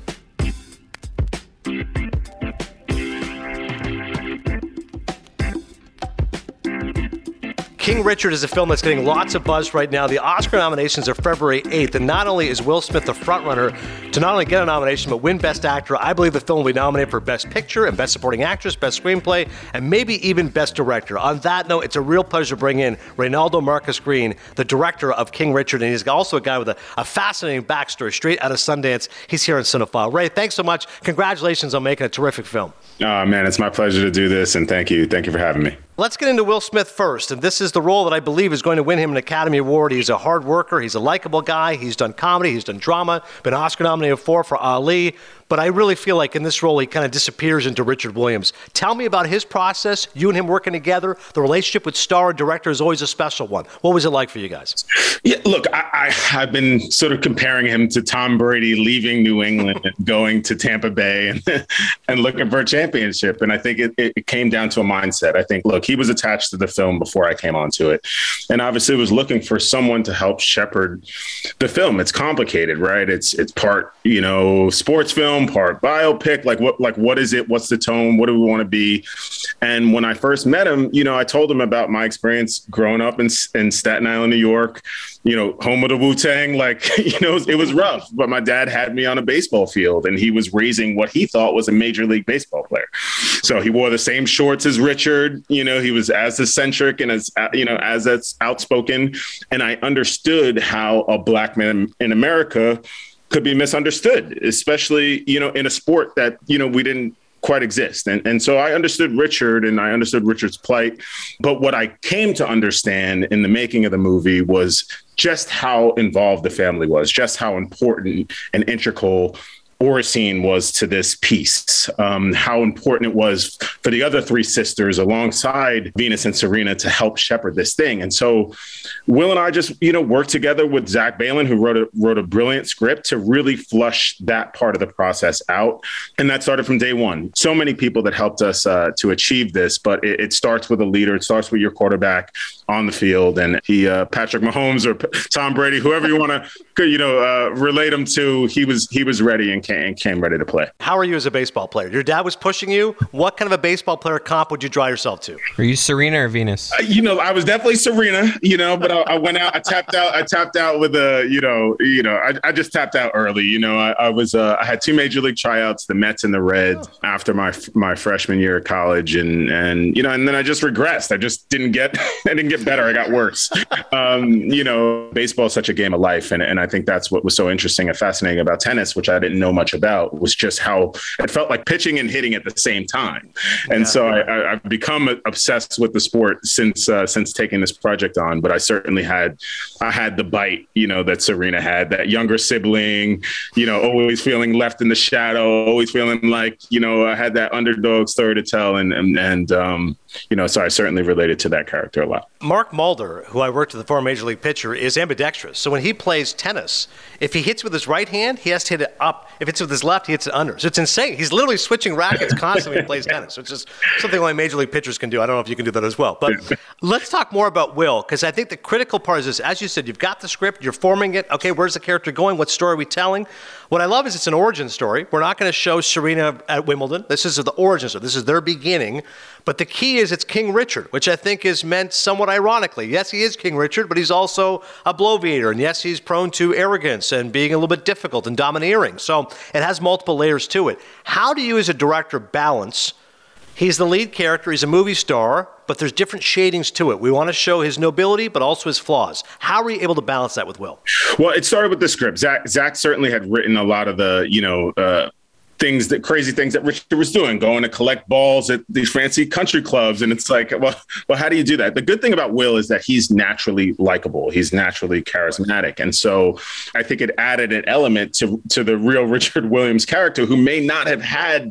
King Richard is a film that's getting lots of buzz right now. The Oscar nominations are February eighth, and not only is Will Smith the frontrunner to not only get a nomination, but win Best Actor, I believe the film will be nominated for Best Picture and Best Supporting Actress, Best Screenplay, and maybe even Best Director. On that note, it's a real pleasure to bring in Reynaldo Marcus Green, the director of King Richard, and he's also a guy with a, a fascinating backstory straight out of Sundance. He's here on Cinephile. Ray, thanks so much. Congratulations on making a terrific film. Oh, man, it's my pleasure to do this, and thank you. Thank you for having me. Let's get into Will Smith first, and this is the role that I believe is going to win him an Academy Award. He's a hard worker. He's a likable guy. He's done comedy. He's done drama. Been Oscar nominated for for Ali. But I really feel like in this role, he kind of disappears into Richard Williams. Tell me about his process, you and him working together. The relationship with star and director is always a special one. What was it like for you guys? Yeah, look, I, I, I've been sort of comparing him to Tom Brady leaving New England and going to Tampa Bay and, and looking for a championship. And I think it, it came down to a mindset. I think, look, he was attached to the film before I came onto it. And obviously was looking for someone to help shepherd the film. It's complicated, right? It's it's part, you know, sports film, part biopic. Like what, like what is it? What's the tone? What do we want to be? And when I first met him, you know, I told him about my experience growing up in, in Staten Island, New York, you know, home of the Wu-Tang. Like, you know, it was rough, but my dad had me on a baseball field and he was raising what he thought was a major league baseball player. So he wore the same shorts as Richard. You know, he was as eccentric and as, you know, as that's outspoken. And I understood how a black man in America could be misunderstood, especially, you know, in a sport that, you know, we didn't quite exist. And, and so I understood Richard and I understood Richard's plight. But what I came to understand in the making of the movie was just how involved the family was, just how important and integral Oracene was to this piece, um, how important it was for the other three sisters alongside Venus and Serena to help shepherd this thing. And so Will and I just, you know, worked together with Zach Baylin, who wrote a, wrote a brilliant script to really flush that part of the process out. And that started from day one. So many people that helped us uh, to achieve this, but it, it starts with a leader. It starts with your quarterback on the field. And he, uh, Patrick Mahomes or Tom Brady, whoever you want to, you know, uh, relate him to, he was, he was ready and came, and came ready to play. How are you as a baseball player? Your dad was pushing you. What kind of a baseball player comp would you draw yourself to? Are you Serena or Venus? Uh, you know, I was definitely Serena, you know, but I, I went out, I tapped out, I tapped out with a, you know, you know, I, I just tapped out early. You know, I, I was, uh, I had two major league tryouts, the Mets and the Reds oh. after my, my freshman year of college. And, and, you know, and then I just regressed. I just didn't get, I didn't get better. I got worse. Um, you know, baseball is such a game of life. And, and I think that's what was so interesting and fascinating about tennis, which I didn't know much about, was just how it felt like pitching and hitting at the same time. And yeah. so I, I've become obsessed with the sport since uh, since taking this project on. But I certainly had I had the bite, you know, that Serena had, that younger sibling, you know, always feeling left in the shadow, always feeling like, you know, I had that underdog story to tell. And, and, and um, you know, so I certainly related to that character a lot. Mark Mulder, who I worked with, the former major league pitcher, is ambidextrous. So when he plays tennis, if he hits with his right hand, he has to hit it up. If it's with his left, he hits it under. So it's insane. He's literally switching rackets constantly when he plays tennis, which is something only major league pitchers can do. I don't know if you can do that as well. But let's talk more about Will, because I think the critical part is this. As you said, you've got the script, you're forming it. Okay, where's the character going? What story are we telling? What I love is it's an origin story. We're not going to show Serena at Wimbledon. This is the origin story. This is their beginning. But the key is it's King Richard, which I think is meant somewhat ironically. Yes, he is King Richard, but he's also a bloviator. And yes, he's prone to arrogance and being a little bit difficult and domineering. So it has multiple layers to it. How do you as a director balance? He's the lead character. He's a movie star, but there's different shadings to it. We want to show his nobility, but also his flaws. How are you able to balance that with Will? Well, it started with the script. Zach, Zach certainly had written a lot of the, you know, uh, things that crazy things that Richard was doing, going to collect balls at these fancy country clubs. And it's like, well, well, how do you do that? The good thing about Will is that he's naturally likable. He's naturally charismatic. And so I think it added an element to, to the real Richard Williams character, who may not have had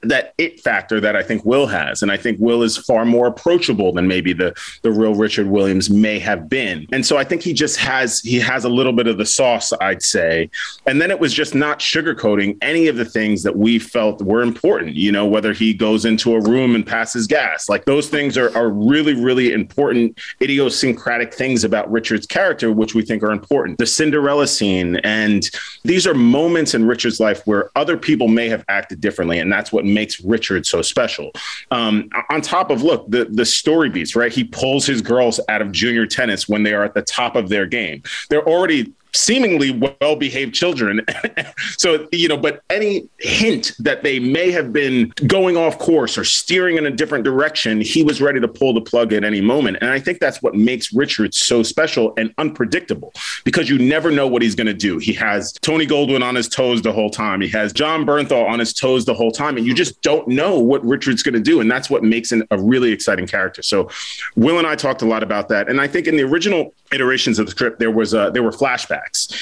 that it factor that I think Will has. And I think Will is far more approachable than maybe the, the real Richard Williams may have been. And so I think he just has, he has a little bit of the sauce, I'd say. And then it was just not sugarcoating any of the things that we felt were important, you know, whether he goes into a room and passes gas, like those things are, are really, really important idiosyncratic things about Richard's character, which we think are important. The Cinderella scene. And these are moments in Richard's life where other people may have acted differently. And that's what makes Richard so special. Um, on top of, look, the, the story beats, right? He pulls his girls out of junior tennis when they are at the top of their game. They're already seemingly well-behaved children. So, you know, but any hint that they may have been going off course or steering in a different direction, he was ready to pull the plug at any moment. And I think that's what makes Richard so special and unpredictable, because you never know what he's going to do. He has Tony Goldwyn on his toes the whole time. He has John Bernthal on his toes the whole time. And you just don't know what Richard's going to do. And that's what makes him a really exciting character. So Will and I talked a lot about that. And I think in the original iterations of the script, there was uh, there were flashbacks.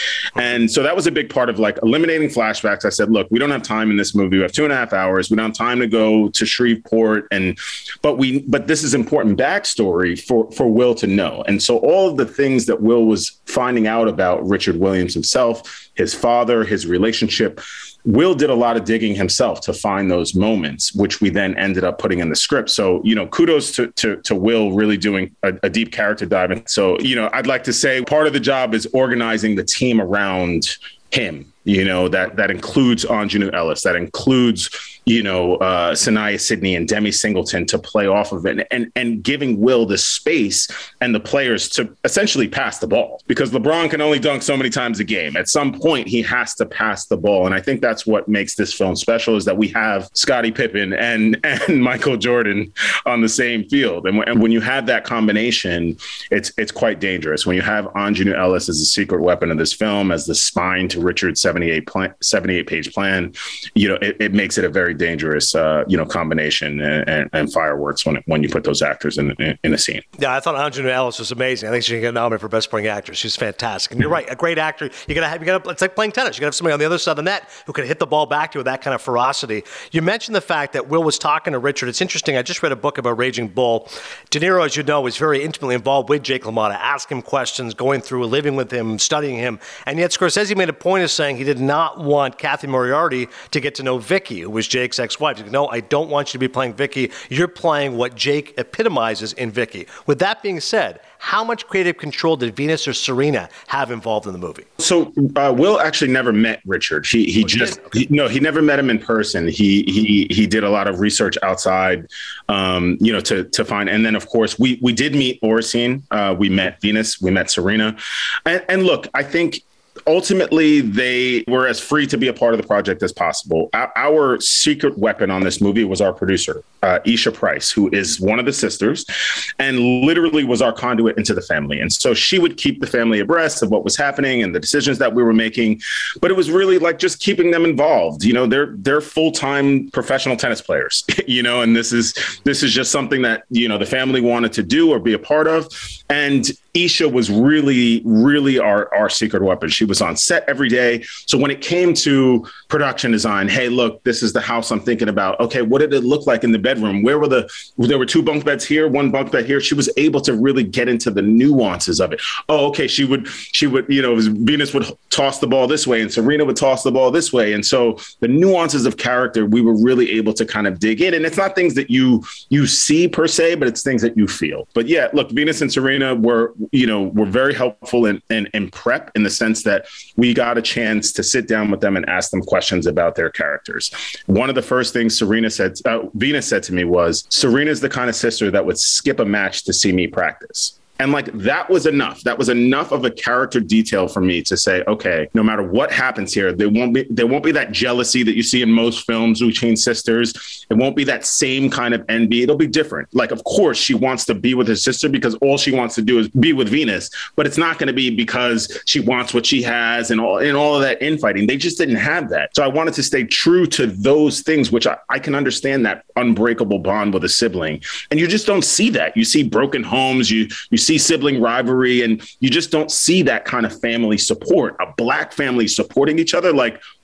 And so that was a big part of like eliminating flashbacks. I said, look, we don't have time in this movie. We have two and a half hours. We don't have time to go to Shreveport. And but we but this is important backstory for, for Will to know. And so all of the things that Will was finding out about Richard Williams himself, his father, his relationship, Will did a lot of digging himself to find those moments, which we then ended up putting in the script. So, you know, kudos to to, to Will really doing a, a deep character dive. And so, you know, I'd like to say part of the job is organizing the team around him. You know, that that includes Aunjanue Ellis, that includes, you know, uh, Saniyya Sidney and Demi Singleton to play off of it, and, and and giving Will the space and the players to essentially pass the ball, because LeBron can only dunk so many times a game. At some point, he has to pass the ball. And I think that's what makes this film special, is that we have Scottie Pippen and, and Michael Jordan on the same field. And, w- and when you have that combination, it's it's quite dangerous. When you have Aunjanue Ellis as a secret weapon of this film, as the spine to Richard's seventy-eight, plan, seventy-eight page plan, you know, it, it makes it a very dangerous, uh, you know, combination and, and, and fireworks when when you put those actors in, in in a scene. Yeah, I thought Aunjanue Ellis was amazing. I think she can get nominated for Best Supporting Actress. She's fantastic. And you're right, a great actor. You gotta have, you gotta. It's like playing tennis. You gotta have somebody on the other side of the net who can hit the ball back to you with that kind of ferocity. You mentioned the fact that Will was talking to Richard. It's interesting. I just read a book about Raging Bull. De Niro, as you know, was very intimately involved with Jake LaMotta, asking him questions, going through, living with him, studying him, and yet Scorsese made a point of saying he did not want Kathy Moriarty to get to know Vicky, who was Jake's ex-wife. He said, no, I don't want you to be playing Vicky. You're playing what Jake epitomizes in Vicky. With that being said, how much creative control did Venus or Serena have involved in the movie? So uh, Will actually never met Richard. He he oh, just okay. he, no, he never met him in person. He he he did a lot of research outside, um, you know, to to find. And then of course we we did meet Oracene. Uh, we met Venus. We met Serena. And, and look, I think ultimately they were as free to be a part of the project as possible. Our, our secret weapon on this movie was our producer, uh, Isha Price, who is one of the sisters and literally was our conduit into the family. And so she would keep the family abreast of what was happening and the decisions that we were making. But it was really like just keeping them involved. You know, they're they're full-time professional tennis players, you know, and this is this is just something that, you know, the family wanted to do or be a part of. And Isha was really, really our, our secret weapon. She was on set every day. So when it came to production design, hey, look, this is the house I'm thinking about. Okay, what did it look like in the bedroom? Where were the, there were two bunk beds here, one bunk bed here. She was able to really get into the nuances of it. Oh, okay, she would, she would, you know, Venus would toss the ball this way and Serena would toss the ball this way. And so the nuances of character, we were really able to kind of dig in. And it's not things that you, you see per se, but it's things that you feel. But yeah, look, Venus and Serena were, you know, were very helpful in, in, in prep, in the sense that we got a chance to sit down with them and ask them questions about their characters. One of the first things Serena said, uh, Venus said to me was, Serena's the kind of sister that would skip a match to see me practice. And like, that was enough. That was enough of a character detail for me to say, okay, no matter what happens here, there won't be there won't be that jealousy that you see in most films between sisters. It won't be that same kind of envy. It'll be different. Like, of course, she wants to be with her sister because all she wants to do is be with Venus, but it's not going to be because she wants what she has and all and all of that infighting. They just didn't have that. So I wanted to stay true to those things, which I, I can understand, that unbreakable bond with a sibling. And you just don't see that. You see broken homes. You you see sibling rivalry, and you just don't see that kind of family support, a Black family supporting each other. Like,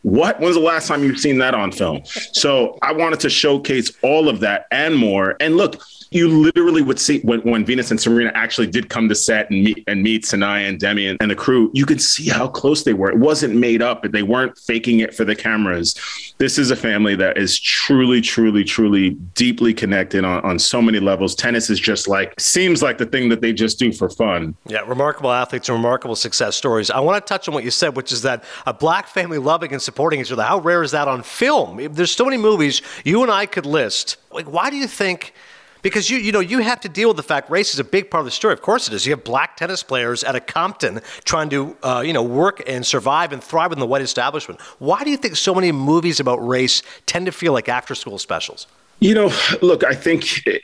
What? When's the last time you've seen that on film? So I wanted to showcase all of that and more. And look, you literally would see when, when Venus and Serena actually did come to set and meet and meet Sanaya and Demi and, and the crew, you could see how close they were. It wasn't made up. They weren't faking it for the cameras. This is a family that is truly, truly, truly deeply connected on, on so many levels. Tennis is just like, seems like the thing that they just do for fun. Yeah, remarkable athletes and remarkable success stories. I want to touch on what you said, which is that a black family loving and supporting each other. How rare is that on film? There's so many movies you and I could list. Like, why do you think... Because, you you know, you have to deal with the fact race is a big part of the story. Of course it is. You have black tennis players at a Compton trying to, uh, you know, work and survive and thrive in the white establishment. Why do you think so many movies about race tend to feel like after-school specials? You know, look, I think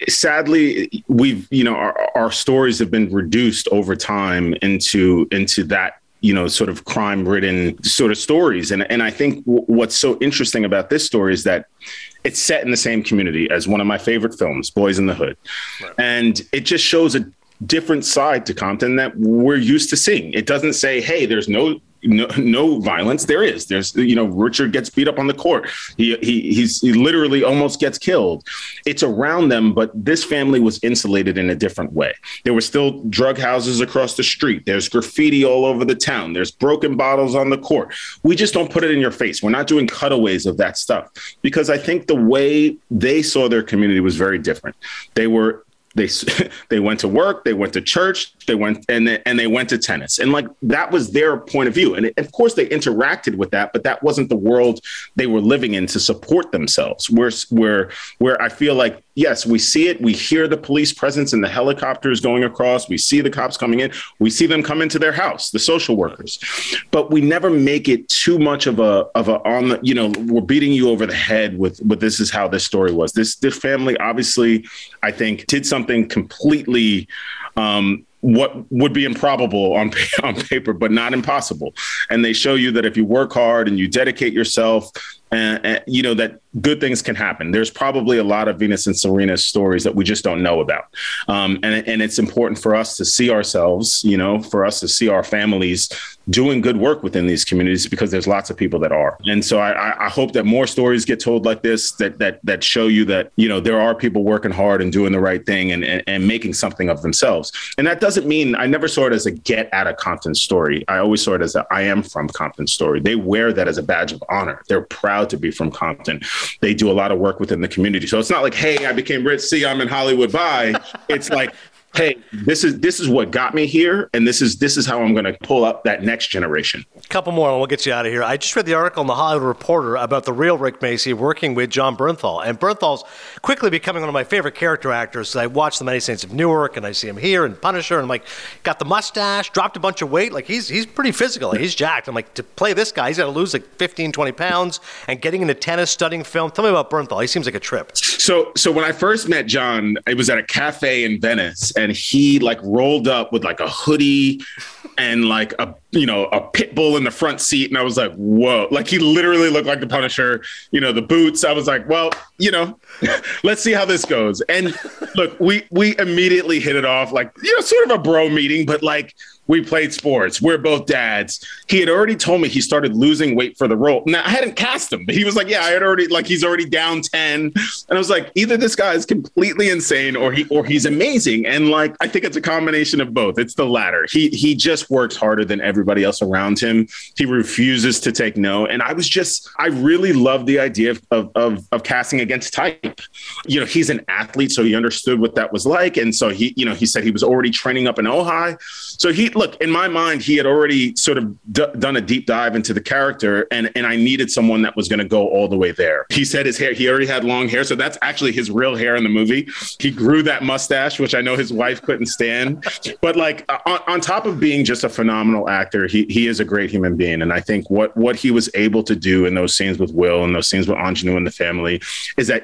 sadly we've, you know, our, our stories have been reduced over time into into that, you know, sort of crime-ridden sort of stories. And, and I think w- what's so interesting about this story is that it's set in the same community as one of my favorite films, Boys in the Hood. Right. And it just shows a different side to Compton that we're used to seeing. It doesn't say, hey, there's no no, no violence. There is. There's, you know, Richard gets beat up on the court. He, he he's he literally almost gets killed. It's around them, but this family was insulated in a different way. There were still drug houses across the street. There's graffiti all over the town. There's broken bottles on the court. We just don't put it in your face. We're not doing cutaways of that stuff because I think the way they saw their community was very different. They were They they went to work, they went to church, they went and they, and they went to tennis. And like that was their point of view. And it, of course, they interacted with that, but that wasn't the world they were living in to support themselves. Where, where, where I feel like, yes, we see it. We hear the police presence and the helicopters going across. We see the cops coming in. We see them come into their house, the social workers. But we never make it too much of a of a on the, you know, we're beating you over the head with, with this is how this story was. This, this family, obviously, I think, did something Something completely um, what would be improbable on on paper, but not impossible. And they show you that if you work hard and you dedicate yourself, and, and you know that good things can happen. There's probably a lot of Venus and Serena's stories that we just don't know about. Um, and, and it's important for us to see ourselves, you know, for us to see our families doing good work within these communities because there's lots of people that are. And so I, I hope that more stories get told like this, that that that show you that, you know, there are people working hard and doing the right thing and, and, and making something of themselves. And that doesn't mean, I never saw it as a get out of Compton story. I always saw it as a I am from Compton story. They wear that as a badge of honor. They're proud to be from Compton. They do a lot of work within the community. So it's not like, hey, I became rich. See, I'm in Hollywood. Bye. It's like, hey, this is this is what got me here, and this is this is how I'm going to pull up that next generation. A couple more, and we'll get you out of here. I just read the article in the Hollywood Reporter about the real Rick Macy working with John Bernthal, and Bernthal's quickly becoming one of my favorite character actors. I watch The Many Saints of Newark, and I see him here in Punisher, and I'm like, got the mustache, dropped a bunch of weight. Like, he's he's pretty physical. Like, he's jacked. I'm like, to play this guy, he's got to lose like fifteen, twenty pounds, and getting into tennis, studying film. Tell me about Bernthal. He seems like a trip. So, so when I first met John, it was at a cafe in Venice, and he like rolled up with like a hoodie and like a, you know, a pit bull in the front seat. And I was like, whoa, like he literally looked like the Punisher, you know, the boots. I was like, well, you know, let's see how this goes. And look, we, we immediately hit it off like, you know, sort of a bro meeting, but like, we played sports. We're both dads. He had already told me he started losing weight for the role. Now, I hadn't cast him, but he was like, yeah, I had already, like, he's already down ten. And I was like, either this guy is completely insane or he, or he's amazing. And like, I think it's a combination of both. It's the latter. He, he just works harder than everybody else around him. He refuses to take no. And I was just, I really loved the idea of, of, of, of casting against type. You know, he's an athlete, so he understood what that was like. And so he, you know, he said he was already training up in Ojai. So he, look, in my mind, he had already sort of d- done a deep dive into the character, and, and I needed someone that was going to go all the way there. He said his hair, he already had long hair, so that's actually his real hair in the movie. He grew that mustache, which I know his wife couldn't stand. But like on, on top of being just a phenomenal actor, he he is a great human being. And I think what what he was able to do in those scenes with Will and those scenes with Ingenue and the family is that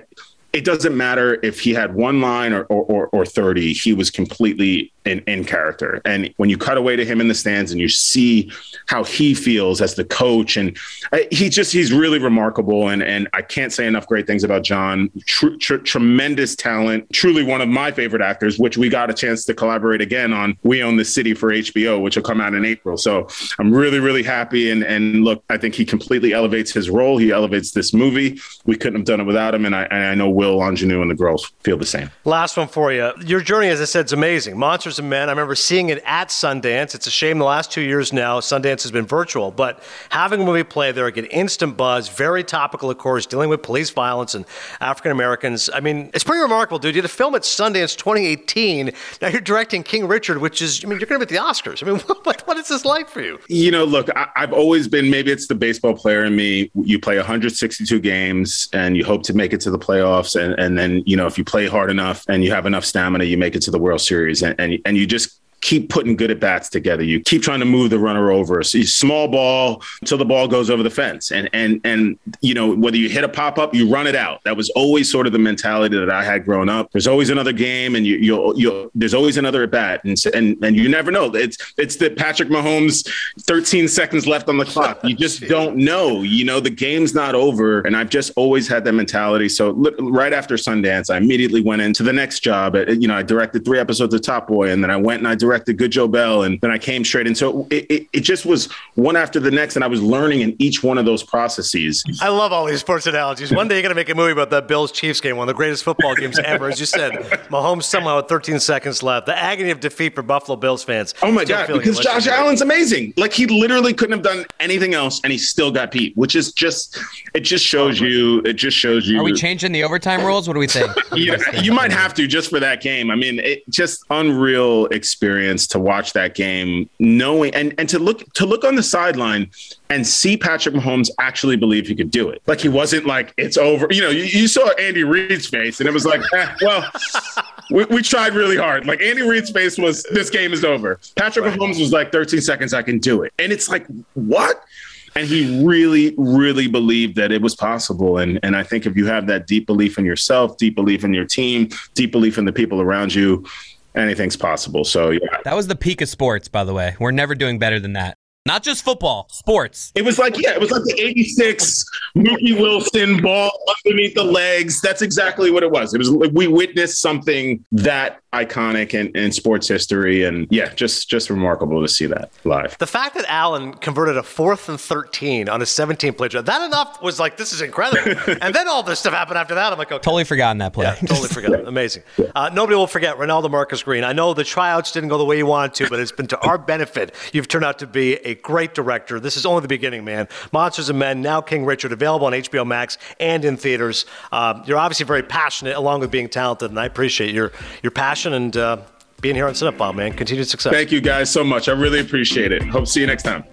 it doesn't matter if he had one line or or, or, or thirty, he was completely in, in character. And when you cut away to him in the stands and you see how he feels as the coach, and he just, he's really remarkable. And, and I can't say enough great things about John. Tr- tr- tremendous talent, truly one of my favorite actors, which we got a chance to collaborate again on We Own the City for H B O, which will come out in April. So I'm really, really happy. And, and look, I think he completely elevates his role. He elevates this movie. We couldn't have done it without him. And I, and I know Will Ingenue and the girls feel the same. Last one for you. Your journey, as I said, is amazing. Monsters and Men, I remember seeing it at Sundance. It's a shame the last two years now, Sundance has been virtual, but having a movie play there, get instant buzz, very topical, of course, dealing with police violence and African Americans. I mean, it's pretty remarkable, dude. You had a film at Sundance twenty eighteen. Now you're directing King Richard, which is, I mean, you're going to be at the Oscars. I mean, what, what is this like for you? You know, look, I, I've always been, maybe it's the baseball player in me. You play one hundred sixty-two games and you hope to make it to the playoffs. And, and then, you know, if you play hard enough and you have enough stamina, you make it to the World Series. And, and, and you just keep putting good at bats together. You keep trying to move the runner over. So you small ball until the ball goes over the fence. And, and, and, you know, whether you hit a pop up, you run it out. That was always sort of the mentality that I had growing up. There's always another game and you, you'll, you'll, there's always another at bat. And, and, and you never know. It's, it's the Patrick Mahomes, thirteen seconds left on the clock. You just don't know, you know, the game's not over. And I've just always had that mentality. So right after Sundance, I immediately went into the next job. You know, I directed three episodes of Top Boy, and then I went and I directed directed Good Joe Bell, and then I came straight in. So it, it, it just was one after the next, and I was learning in each one of those processes. I love all these sports analogies. One day you're going to make a movie about that Bills-Chiefs game, one of the greatest football games ever. As you said, Mahomes somehow had thirteen seconds left. The agony of defeat for Buffalo Bills fans. Oh, my God, because Josh Allen's amazing. Like, he literally couldn't have done anything else, and he still got beat, which is just, it just shows you, it just shows you. Are we changing the overtime rules? What do we think? you, you might have to just for that game. I mean, it just unreal experience to watch that game, knowing and, and to look to look on the sideline and see Patrick Mahomes actually believe he could do it. Like, he wasn't like, it's over. You know, you, you saw Andy Reid's face, and it was like, eh, well, we, we tried really hard. Like, Andy Reid's face was, this game is over. Patrick right. Mahomes was like, thirteen seconds, I can do it. And it's like, what? And he really, really believed that it was possible. And and I think if you have that deep belief in yourself, deep belief in your team, deep belief in the people around you, anything's possible. So, yeah. That was the peak of sports, by the way. We're never doing better than that. Not just football, sports. It was like, yeah, it was like the eighty-six Mookie Wilson ball underneath the legs. That's exactly what it was. It was like we witnessed something that iconic in, in sports history. And yeah, just just remarkable to see that live. The fact that Allen converted a fourth and thirteen on a seventeen play drive, that enough was like, this is incredible. And then all this stuff happened after that. I'm like, okay. Totally forgotten that play. Yeah, totally forgot. Amazing. Uh, nobody will forget Ronaldo Marcus Green. I know the tryouts didn't go the way you wanted to, but it's been to our benefit. You've turned out to be a great director. This is only the beginning, man. Monsters and Men, now King Richard, available on H B O Max and in theaters. Um, you're obviously very passionate, along with being talented, and I appreciate your your passion and uh, being here on Cinephile, man. Continued success. Thank you guys so much. I really appreciate it. Hope to see you next time.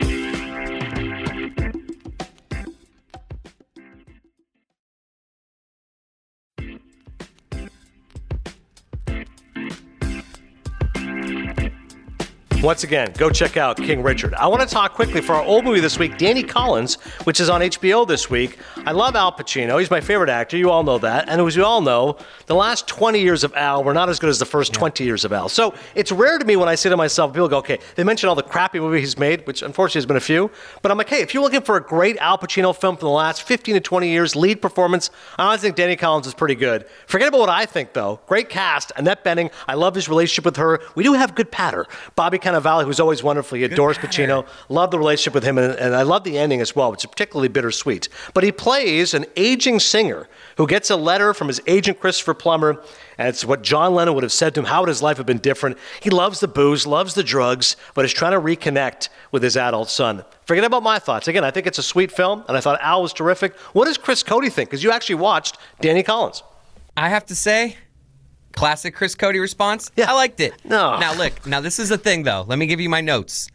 Once again, go check out King Richard. I want to talk quickly for our old movie this week, Danny Collins, which is on H B O this week. I love Al Pacino. He's my favorite actor. You all know that. And as you all know, the last twenty years of Al were not as good as the first yeah. twenty years of Al. So it's rare to me when I say to myself, people go, okay, they mention all the crappy movies he's made, which unfortunately has been a few. But I'm like, hey, if you're looking for a great Al Pacino film from the last fifteen to twenty years, lead performance, I honestly think Danny Collins is pretty good. Forget about what I think, though. Great cast. Annette Bening, I love his relationship with her. We do have good patter. Bobby Cannavale, who's always wonderful. He adores Pacino. Love the relationship with him, and, and I love the ending as well, which is particularly bittersweet. But he plays an aging singer who gets a letter from his agent, Christopher Plummer, and it's what John Lennon would have said to him. How would his life have been different? He loves the booze, loves the drugs, but is trying to reconnect with his adult son. Forget about my thoughts. Again, I think it's a sweet film, and I thought Al was terrific. What does Chris Cody think? Because you actually watched Danny Collins. I have to say, classic Chris Cody response. Yeah. I liked it. No. Now, look, now this is the thing, though. Let me give you my notes.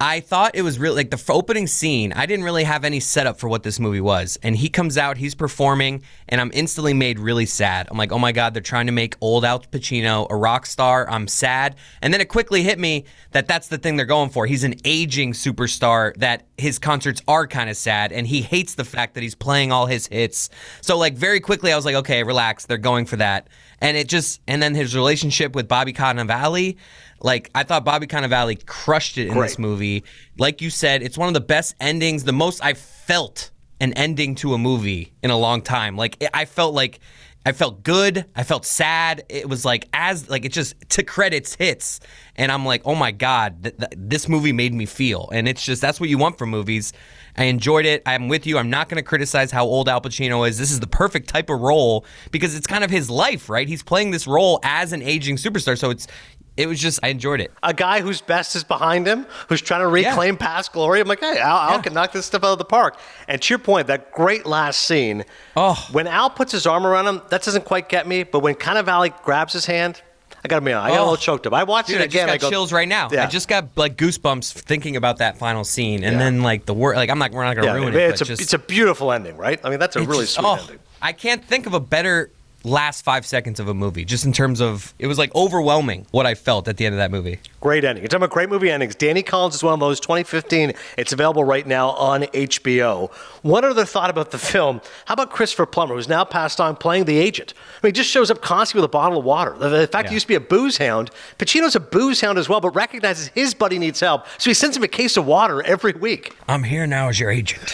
I thought it was really like the f- opening scene. I didn't really have any setup for what this movie was. And he comes out, he's performing, and I'm instantly made really sad. I'm like, oh my God, they're trying to make old Al Pacino a rock star. I'm sad. And then it quickly hit me that that's the thing they're going for. He's an aging superstar, that his concerts are kind of sad, and he hates the fact that he's playing all his hits. So like very quickly I was like, okay, relax, they're going for that. And it just, and then his relationship with Bobby Cannavale, like I thought Bobby Cannavale crushed it in Great. this movie. Like you said, it's one of the best endings, the most I felt an ending to a movie in a long time. Like I felt like I felt good. I felt sad. It was like as like it just to credits hits, and I'm like, oh my God, th- th- this movie made me feel. And it's just that's what you want from movies. I enjoyed it. I'm with you. I'm not going to criticize how old Al Pacino is. This is the perfect type of role because it's kind of his life, right? He's playing this role as an aging superstar, so it's. It was just, I enjoyed it. A guy whose best is behind him, who's trying to reclaim yeah. past glory. I'm like, hey, Al, Al yeah. can knock this stuff out of the park. And to your point, that great last scene, oh. when Al puts his arm around him, that doesn't quite get me. But when Cannavale grabs his hand, I got to be honest, I got oh. a little choked up. I watched Dude, it again. I I just got go, chills right now. Yeah. I just got like goosebumps thinking about that final scene. And yeah. then like the word, like I'm not, we're not going to yeah, ruin it. it. It's, but a, just, it's a beautiful ending, right? I mean, that's a really just, sweet oh, ending. I can't think of a better last five seconds of a movie, just in terms of, it was like overwhelming what I felt at the end of that movie. Great ending. You're talking about great movie endings. Danny Collins is one of those, twenty fifteen. It's available right now on H B O. One other thought about the film, how about Christopher Plummer, who's now passed on, playing the agent? I mean, he just shows up constantly with a bottle of water. The, the fact yeah. he used to be a booze hound, Pacino's a booze hound as well, but recognizes his buddy needs help, so he sends him a case of water every week. I'm here now as your agent.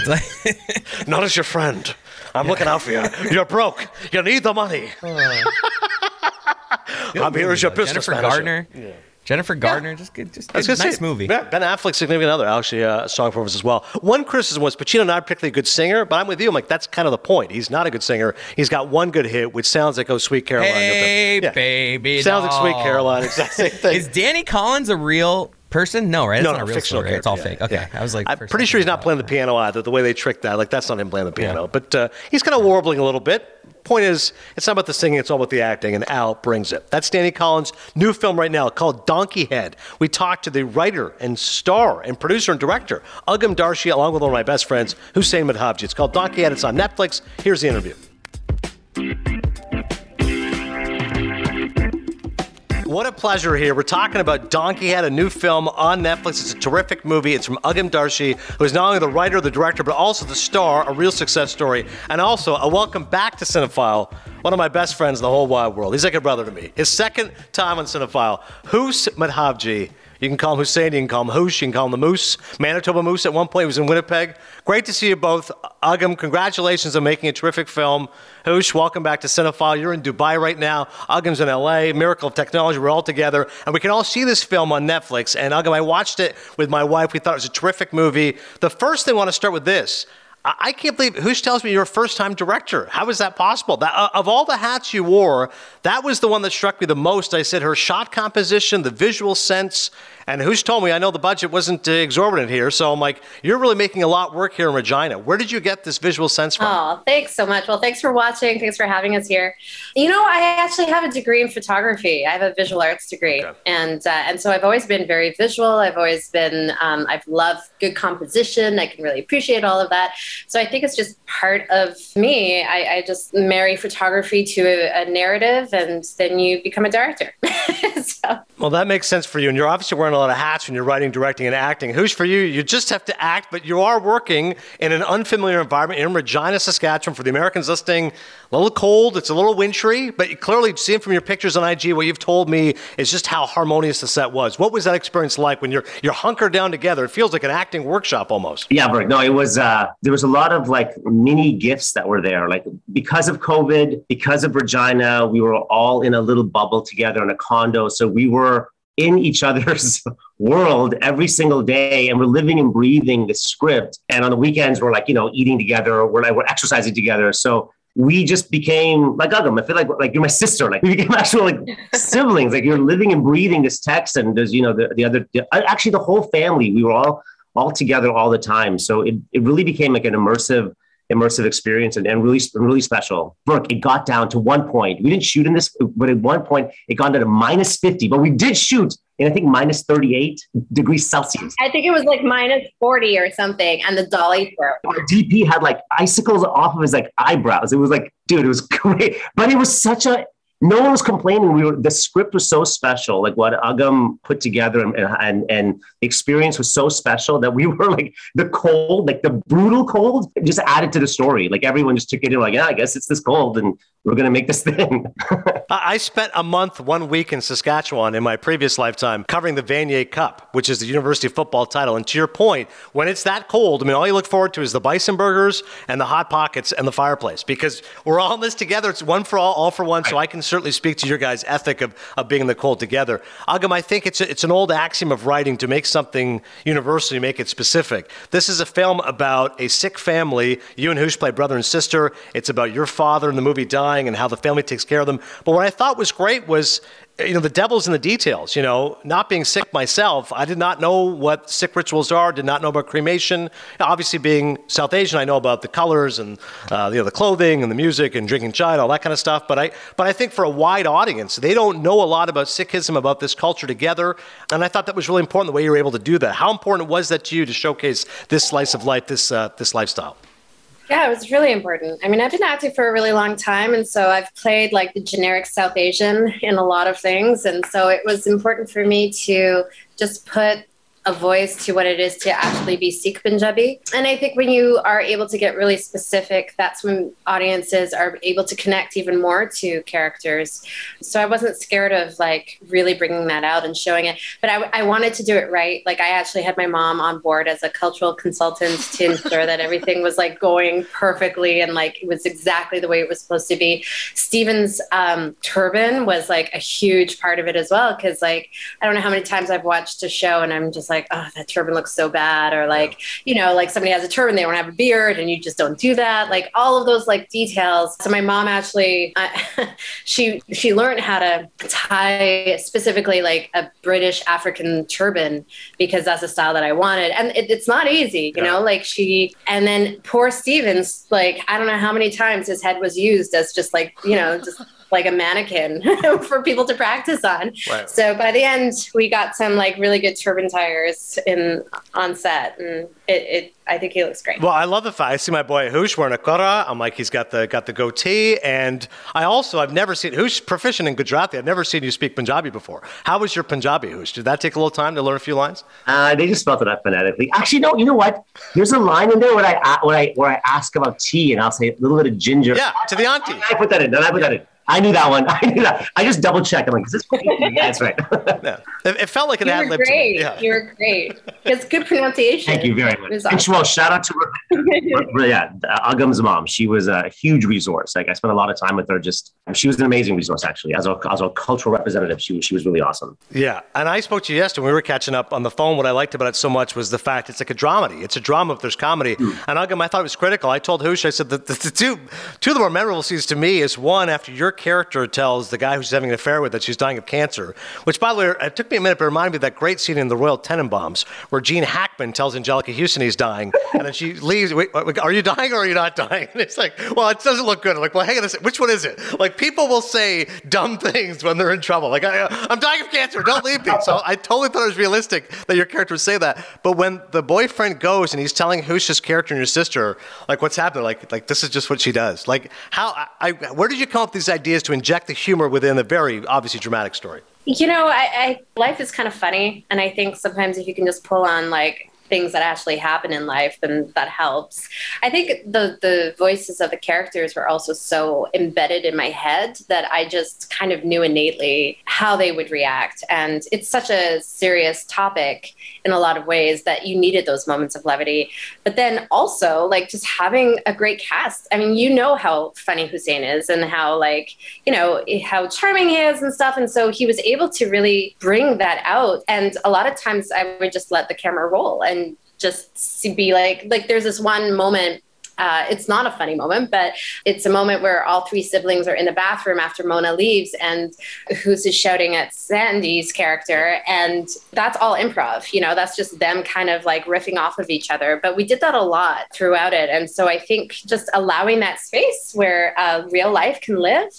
Not as your friend. I'm yeah. looking out for you. You're broke. You need the money. Uh, I'm here as your business Jennifer manager. Gardner. Yeah. Jennifer Gardner, yeah. just good, just good, nice say, movie. Ben Affleck's significant other, actually uh, a song performance as well. One criticism was Pacino not particularly a good singer, but I'm with you. I'm like, that's kind of the point. He's not a good singer. He's got one good hit, which sounds like "Oh Sweet Caroline." Hey, yeah. baby, sounds doll. like "Sweet Caroline." Exactly. Same thing. Is Danny Collins a real person? No, right? It's no, not no, a real fictional story. Right? It's all yeah, fake. Okay, yeah. I was like, I'm pretty sure he's not playing the piano either. The way they tricked that, like that's not him playing the piano. Yeah. But uh, he's kind of warbling a little bit. Point is, it's not about the singing, it's all about the acting, and Al brings it. That's Danny Collins' new film right now called Donkey Head. We talked to the writer and star and producer and director, Ugam Darshi, along with one of my best friends, Hussein Madhavji. It's called Donkey Head. It's on Netflix. Here's the interview. What a pleasure here. We're talking about Donkey Head, a new film on Netflix. It's a terrific movie. It's from Ugam Darshi, who is not only the writer, the director, but also the star, a real success story, and also a welcome back to Cinephile, one of my best friends in the whole wide world. He's like a brother to me. His second time on Cinephile, Hus Madhavji. You can call him Hussein, you can call him Hoosh, you can call him the Moose. Manitoba Moose at one point, he was in Winnipeg. Great to see you both. Ugam, congratulations on making a terrific film. Hoosh, welcome back to Cinephile. You're in Dubai right now. Ugam's in L A. Miracle of technology. We're all together. And we can all see this film on Netflix. And Ugam, I watched it with my wife. We thought it was a terrific movie. The first thing I want to start with this. I can't believe, Hoosh tells me you're a first-time director. How is that possible? That, uh, of all the hats you wore, that was the one that struck me the most. I said her shot composition, the visual sense, and Hoosh told me, I know the budget wasn't uh, exorbitant here, so I'm like, you're really making a lot work here in Regina. Where did you get this visual sense from? Oh, thanks so much. Well, thanks for watching. Thanks for having us here. You know, I actually have a degree in photography. I have a visual arts degree. Okay. And uh, and so I've always been very visual. I've always been, um, I've loved good composition. I can really appreciate all of that. So I think it's just part of me. I, I just marry photography to a, a narrative, and then you become a director. so. Well, that makes sense for you. And you're obviously wearing a lot of hats when you're writing, directing, and acting. Who's for you? You just have to act, but you are working in an unfamiliar environment. You're in Regina, Saskatchewan. For the Americans listening, a little cold. It's a little wintry, but clearly, seeing from your pictures on I G, what you've told me is just how harmonious the set was. What was that experience like when you're you're hunkered down together? It feels like an acting workshop almost. Yeah, Bert. No, it was. Uh, there was a lot of like mini gifts that were there. Like because of COVID, because of Regina, we were all in a little bubble together in a condo. So we were in each other's world every single day, and we're living and breathing the script. And on the weekends, we're like, you know, eating together. We're like, we're exercising together. So we just became like Ugam. I feel like like you're my sister. Like we became actual like siblings. Like you're living and breathing this text, and there's you know the the other the, actually the whole family. We were all all together all the time. So it it really became like an immersive immersive experience and, and really really special. Brooke, it got down to one point. We didn't shoot in this, but at one point it got down to minus fifty. But we did shoot in, I think, minus thirty-eight degrees Celsius. I think it was like minus forty or something. And the dolly throw. Our D P had like icicles off of his like eyebrows. It was like, dude, it was great. But it was such a, no one was complaining. We were, the script was so special. Like what Agam put together and, and, and the experience was so special that we were like the cold, like the brutal cold just added to the story. Like everyone just took it in like, yeah, I guess it's this cold and we're going to make this thing. I spent a month, one week in Saskatchewan in my previous lifetime covering the Vanier Cup, which is the university football title. And to your point, when it's that cold, I mean, all you look forward to is the bison burgers and the Hot Pockets and the fireplace, because we're all in this together. It's one for all, all for one. So I can certainly speak to your guys' ethic of, of being in the cold together. Agam, I think it's a, it's an old axiom of writing to make something universal, you make it specific. This is a film about a sick family. You and Hoosh play brother and sister. It's about your father in the movie dying and how the family takes care of them. But what I thought was great was, you know, the devil's in the details. You know, not being sick myself, I did not know what sick rituals are, did not know about cremation. Obviously, being South Asian, I know about the colors and uh, you know, the clothing and the music and drinking chai and all that kind of stuff. But I, but I think for a wide audience, they don't know a lot about Sikhism, about this culture together. And I thought that was really important, the way you were able to do that. How important was that to you to showcase this slice of life, this uh, this lifestyle? Yeah, it was really important. I mean, I've been acting for a really long time, and so I've played like the generic South Asian in a lot of things. And so it was important for me to just put a voice to what it is to actually be Sikh Punjabi. And I think when you are able to get really specific, that's when audiences are able to connect even more to characters. So I wasn't scared of like really bringing that out and showing it, but I, I wanted to do it right. Like I actually had my mom on board as a cultural consultant to ensure that everything was like going perfectly and like it was exactly the way it was supposed to be. Steven's um, turban was like a huge part of it as well. Cause like, I don't know how many times I've watched a show and I'm just like, like, oh, that turban looks so bad. Or like, you know, like somebody has a turban, they don't have a beard and you just don't do that. Like all of those like details. So my mom actually, uh, she, she learned how to tie specifically like a British African turban because that's the style that I wanted. And it, it's not easy, you yeah. know, like she, and then poor Stevens, like, I don't know how many times his head was used as just like, you know, just like a mannequin for people to practice on. Right. So by the end, we got some like really good turban tires in on set, and it, it I think he looks great. Well, I love the fact I see my boy Hoosh wearing a kora. I'm like, he's got the got the goatee, and I also I've never seen Hoosh proficient in Gujarati. I've never seen you speak Punjabi before. How was your Punjabi, Hoosh? Did that take a little time to learn a few lines? Uh, they just spelled it out phonetically. Actually, no. You know what? There's a line in there where I where I where I ask about tea, and I'll say a little bit of ginger. Yeah, to the auntie. I put that in. Then I put that in. I knew that one. I knew that. I just double checked. I'm like, is this? Yeah, that's right. Yeah. It, it felt like an ad lib. You were great. Yeah. You were great. It's good pronunciation. Thank you very much. Awesome. And well, shout out to yeah, Agam's mom. She was a huge resource. Like I spent a lot of time with her. Just she was an amazing resource actually. As a as a cultural representative, she was she was really awesome. Yeah, and I spoke to you yesterday when we were catching up on the phone. What I liked about it so much was the fact it's like a dramedy. It's a drama if there's comedy. Mm. And Agam, I thought it was critical. I told Hoosh, I said that the, the two two of the more memorable scenes to me is one after your character tells the guy who's having an affair with that she's dying of cancer, which by the way, it took me a minute, but it reminded me of that great scene in The Royal Tenenbaums where Gene Hackman tells Angelica Houston he's dying, and then she leaves, wait, are you dying or are you not dying? And it's like, well, it doesn't look good. I'm like, well, hang on a second, which one is it? Like, people will say dumb things when they're in trouble. Like, I, I'm dying of cancer, don't leave me. So I totally thought it was realistic that your character would say that. But when the boyfriend goes and he's telling Hoosh's character and your sister, like, what's happening? Like, like this is just what she does. Like, how, I, I, where did you come up with these ideas to inject the humor within a very obviously dramatic story? You know, I, I life is kind of funny, and I think sometimes if you can just pull on like things that actually happen in life, then that helps. I think the the voices of the characters were also so embedded in my head that I just kind of knew innately how they would react. And it's such a serious topic in a lot of ways that you needed those moments of levity. But then also like just having a great cast. I mean, you know how funny Hussein is and how like, you know, how charming he is and stuff. And so he was able to really bring that out. And a lot of times I would just let the camera roll and just be like, like there's this one moment, uh, it's not a funny moment, but it's a moment where all three siblings are in the bathroom after Mona leaves and who's is shouting at Sandy's character. And that's all improv, you know, that's just them kind of like riffing off of each other. But we did that a lot throughout it. And so I think just allowing that space where uh, real life can live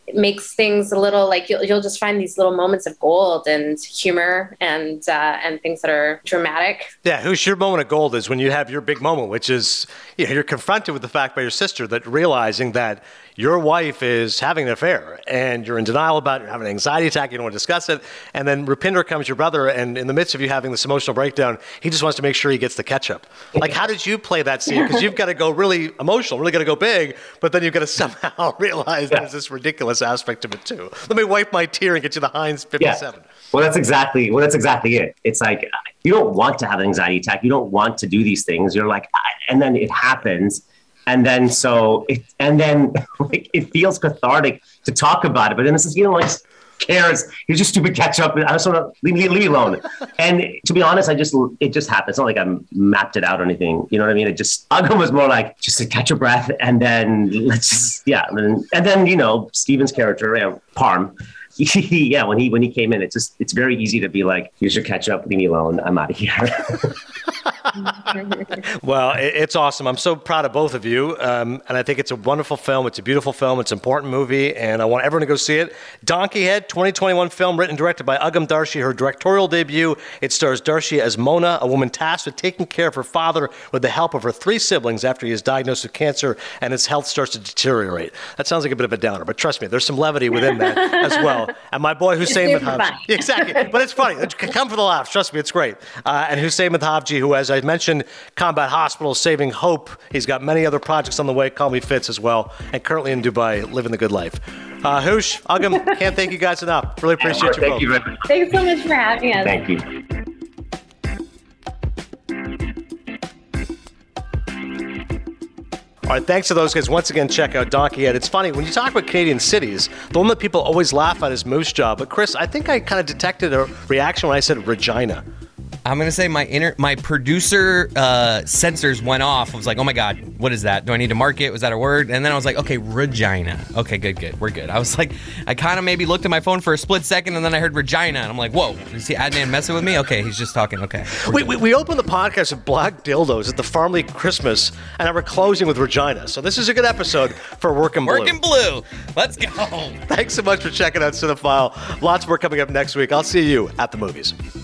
it makes things a little like you'll, you'll just find these little moments of gold and humor and uh, and things that are dramatic. Yeah, who's your moment of gold is when you have your big moment, which is, you know, you're confronted with the fact by your sister that realizing that your wife is having an affair and you're in denial about it, you're having an anxiety attack, you don't want to discuss it. And then Rupinder comes, your brother, and in the midst of you having this emotional breakdown, he just wants to make sure he gets the ketchup. Like, how did you play that scene? Because you've got to go really emotional, really got to go big, but then you've got to somehow realize yeah. there's this ridiculous aspect of it too. Let me wipe my tear and get you the Heinz fifty-seven. Yeah. Well, that's exactly, well, that's exactly it. It's like, you don't want to have an anxiety attack. You don't want to do these things. You're like, and then it happens. And then so, it, and then like, it feels cathartic to talk about it. But then it's just, you know, like, cares. Here's your stupid ketchup. I just want to leave me, leave me alone. And to be honest, I just, it just happened. It's not like I mapped it out or anything. You know what I mean? It just, Agam was more like, just to catch your breath. And then let's just, yeah. And then, and then you know, Steven's character, uh, Parm, he, yeah, when he when he came in, it's just it's very easy to be like, here's your ketchup, leave me alone, I'm out of here. Well, it's awesome. I'm so proud of both of you, um, and I think it's a wonderful film. It's a beautiful film. It's an important movie, and I want everyone to go see it. Donkey Head, twenty twenty-one film written and directed by Agam Darshi, her directorial debut. It stars Darshi as Mona, a woman tasked with taking care of her father with the help of her three siblings after he is diagnosed with cancer and his health starts to deteriorate. That sounds like a bit of a downer, but trust me, there's some levity within that as well. And my boy Hussein Madhavji. Exactly. But it's funny. Come for the laughs. Trust me, it's great. Uh, and Hussein Madhavji, who, as I mentioned, Combat Hospital, Saving Hope. He's got many other projects on the way. Call Me Fitz as well. And currently in Dubai, living the good life. Uh, Hush, Agam, can't thank you guys enough. Really appreciate you Thank both. you very much. Thanks so much for having us. Thank you. All right, thanks to those guys. Once again, check out Donkey Head. It's funny, when you talk about Canadian cities, the one that people always laugh at is Moose Jaw. But Chris, I think I kind of detected a reaction when I said Regina. I'm going to say my inner, my producer uh, sensors went off. I was like, oh my God, what is that? Do I need to mark it? Was that a word? And then I was like, okay, Regina. Okay, good, good. We're good. I was like, I kind of maybe looked at my phone for a split second and then I heard Regina. And I'm like, whoa, is he Adnan messing with me? Okay, he's just talking. Okay. We, we, we opened the podcast with black dildos at the Farmley Christmas, and now we're closing with Regina. So this is a good episode for Workin' Blue. Workin' Blue. Let's go. Thanks so much for checking out Cinephile. Lots more coming up next week. I'll see you at the movies.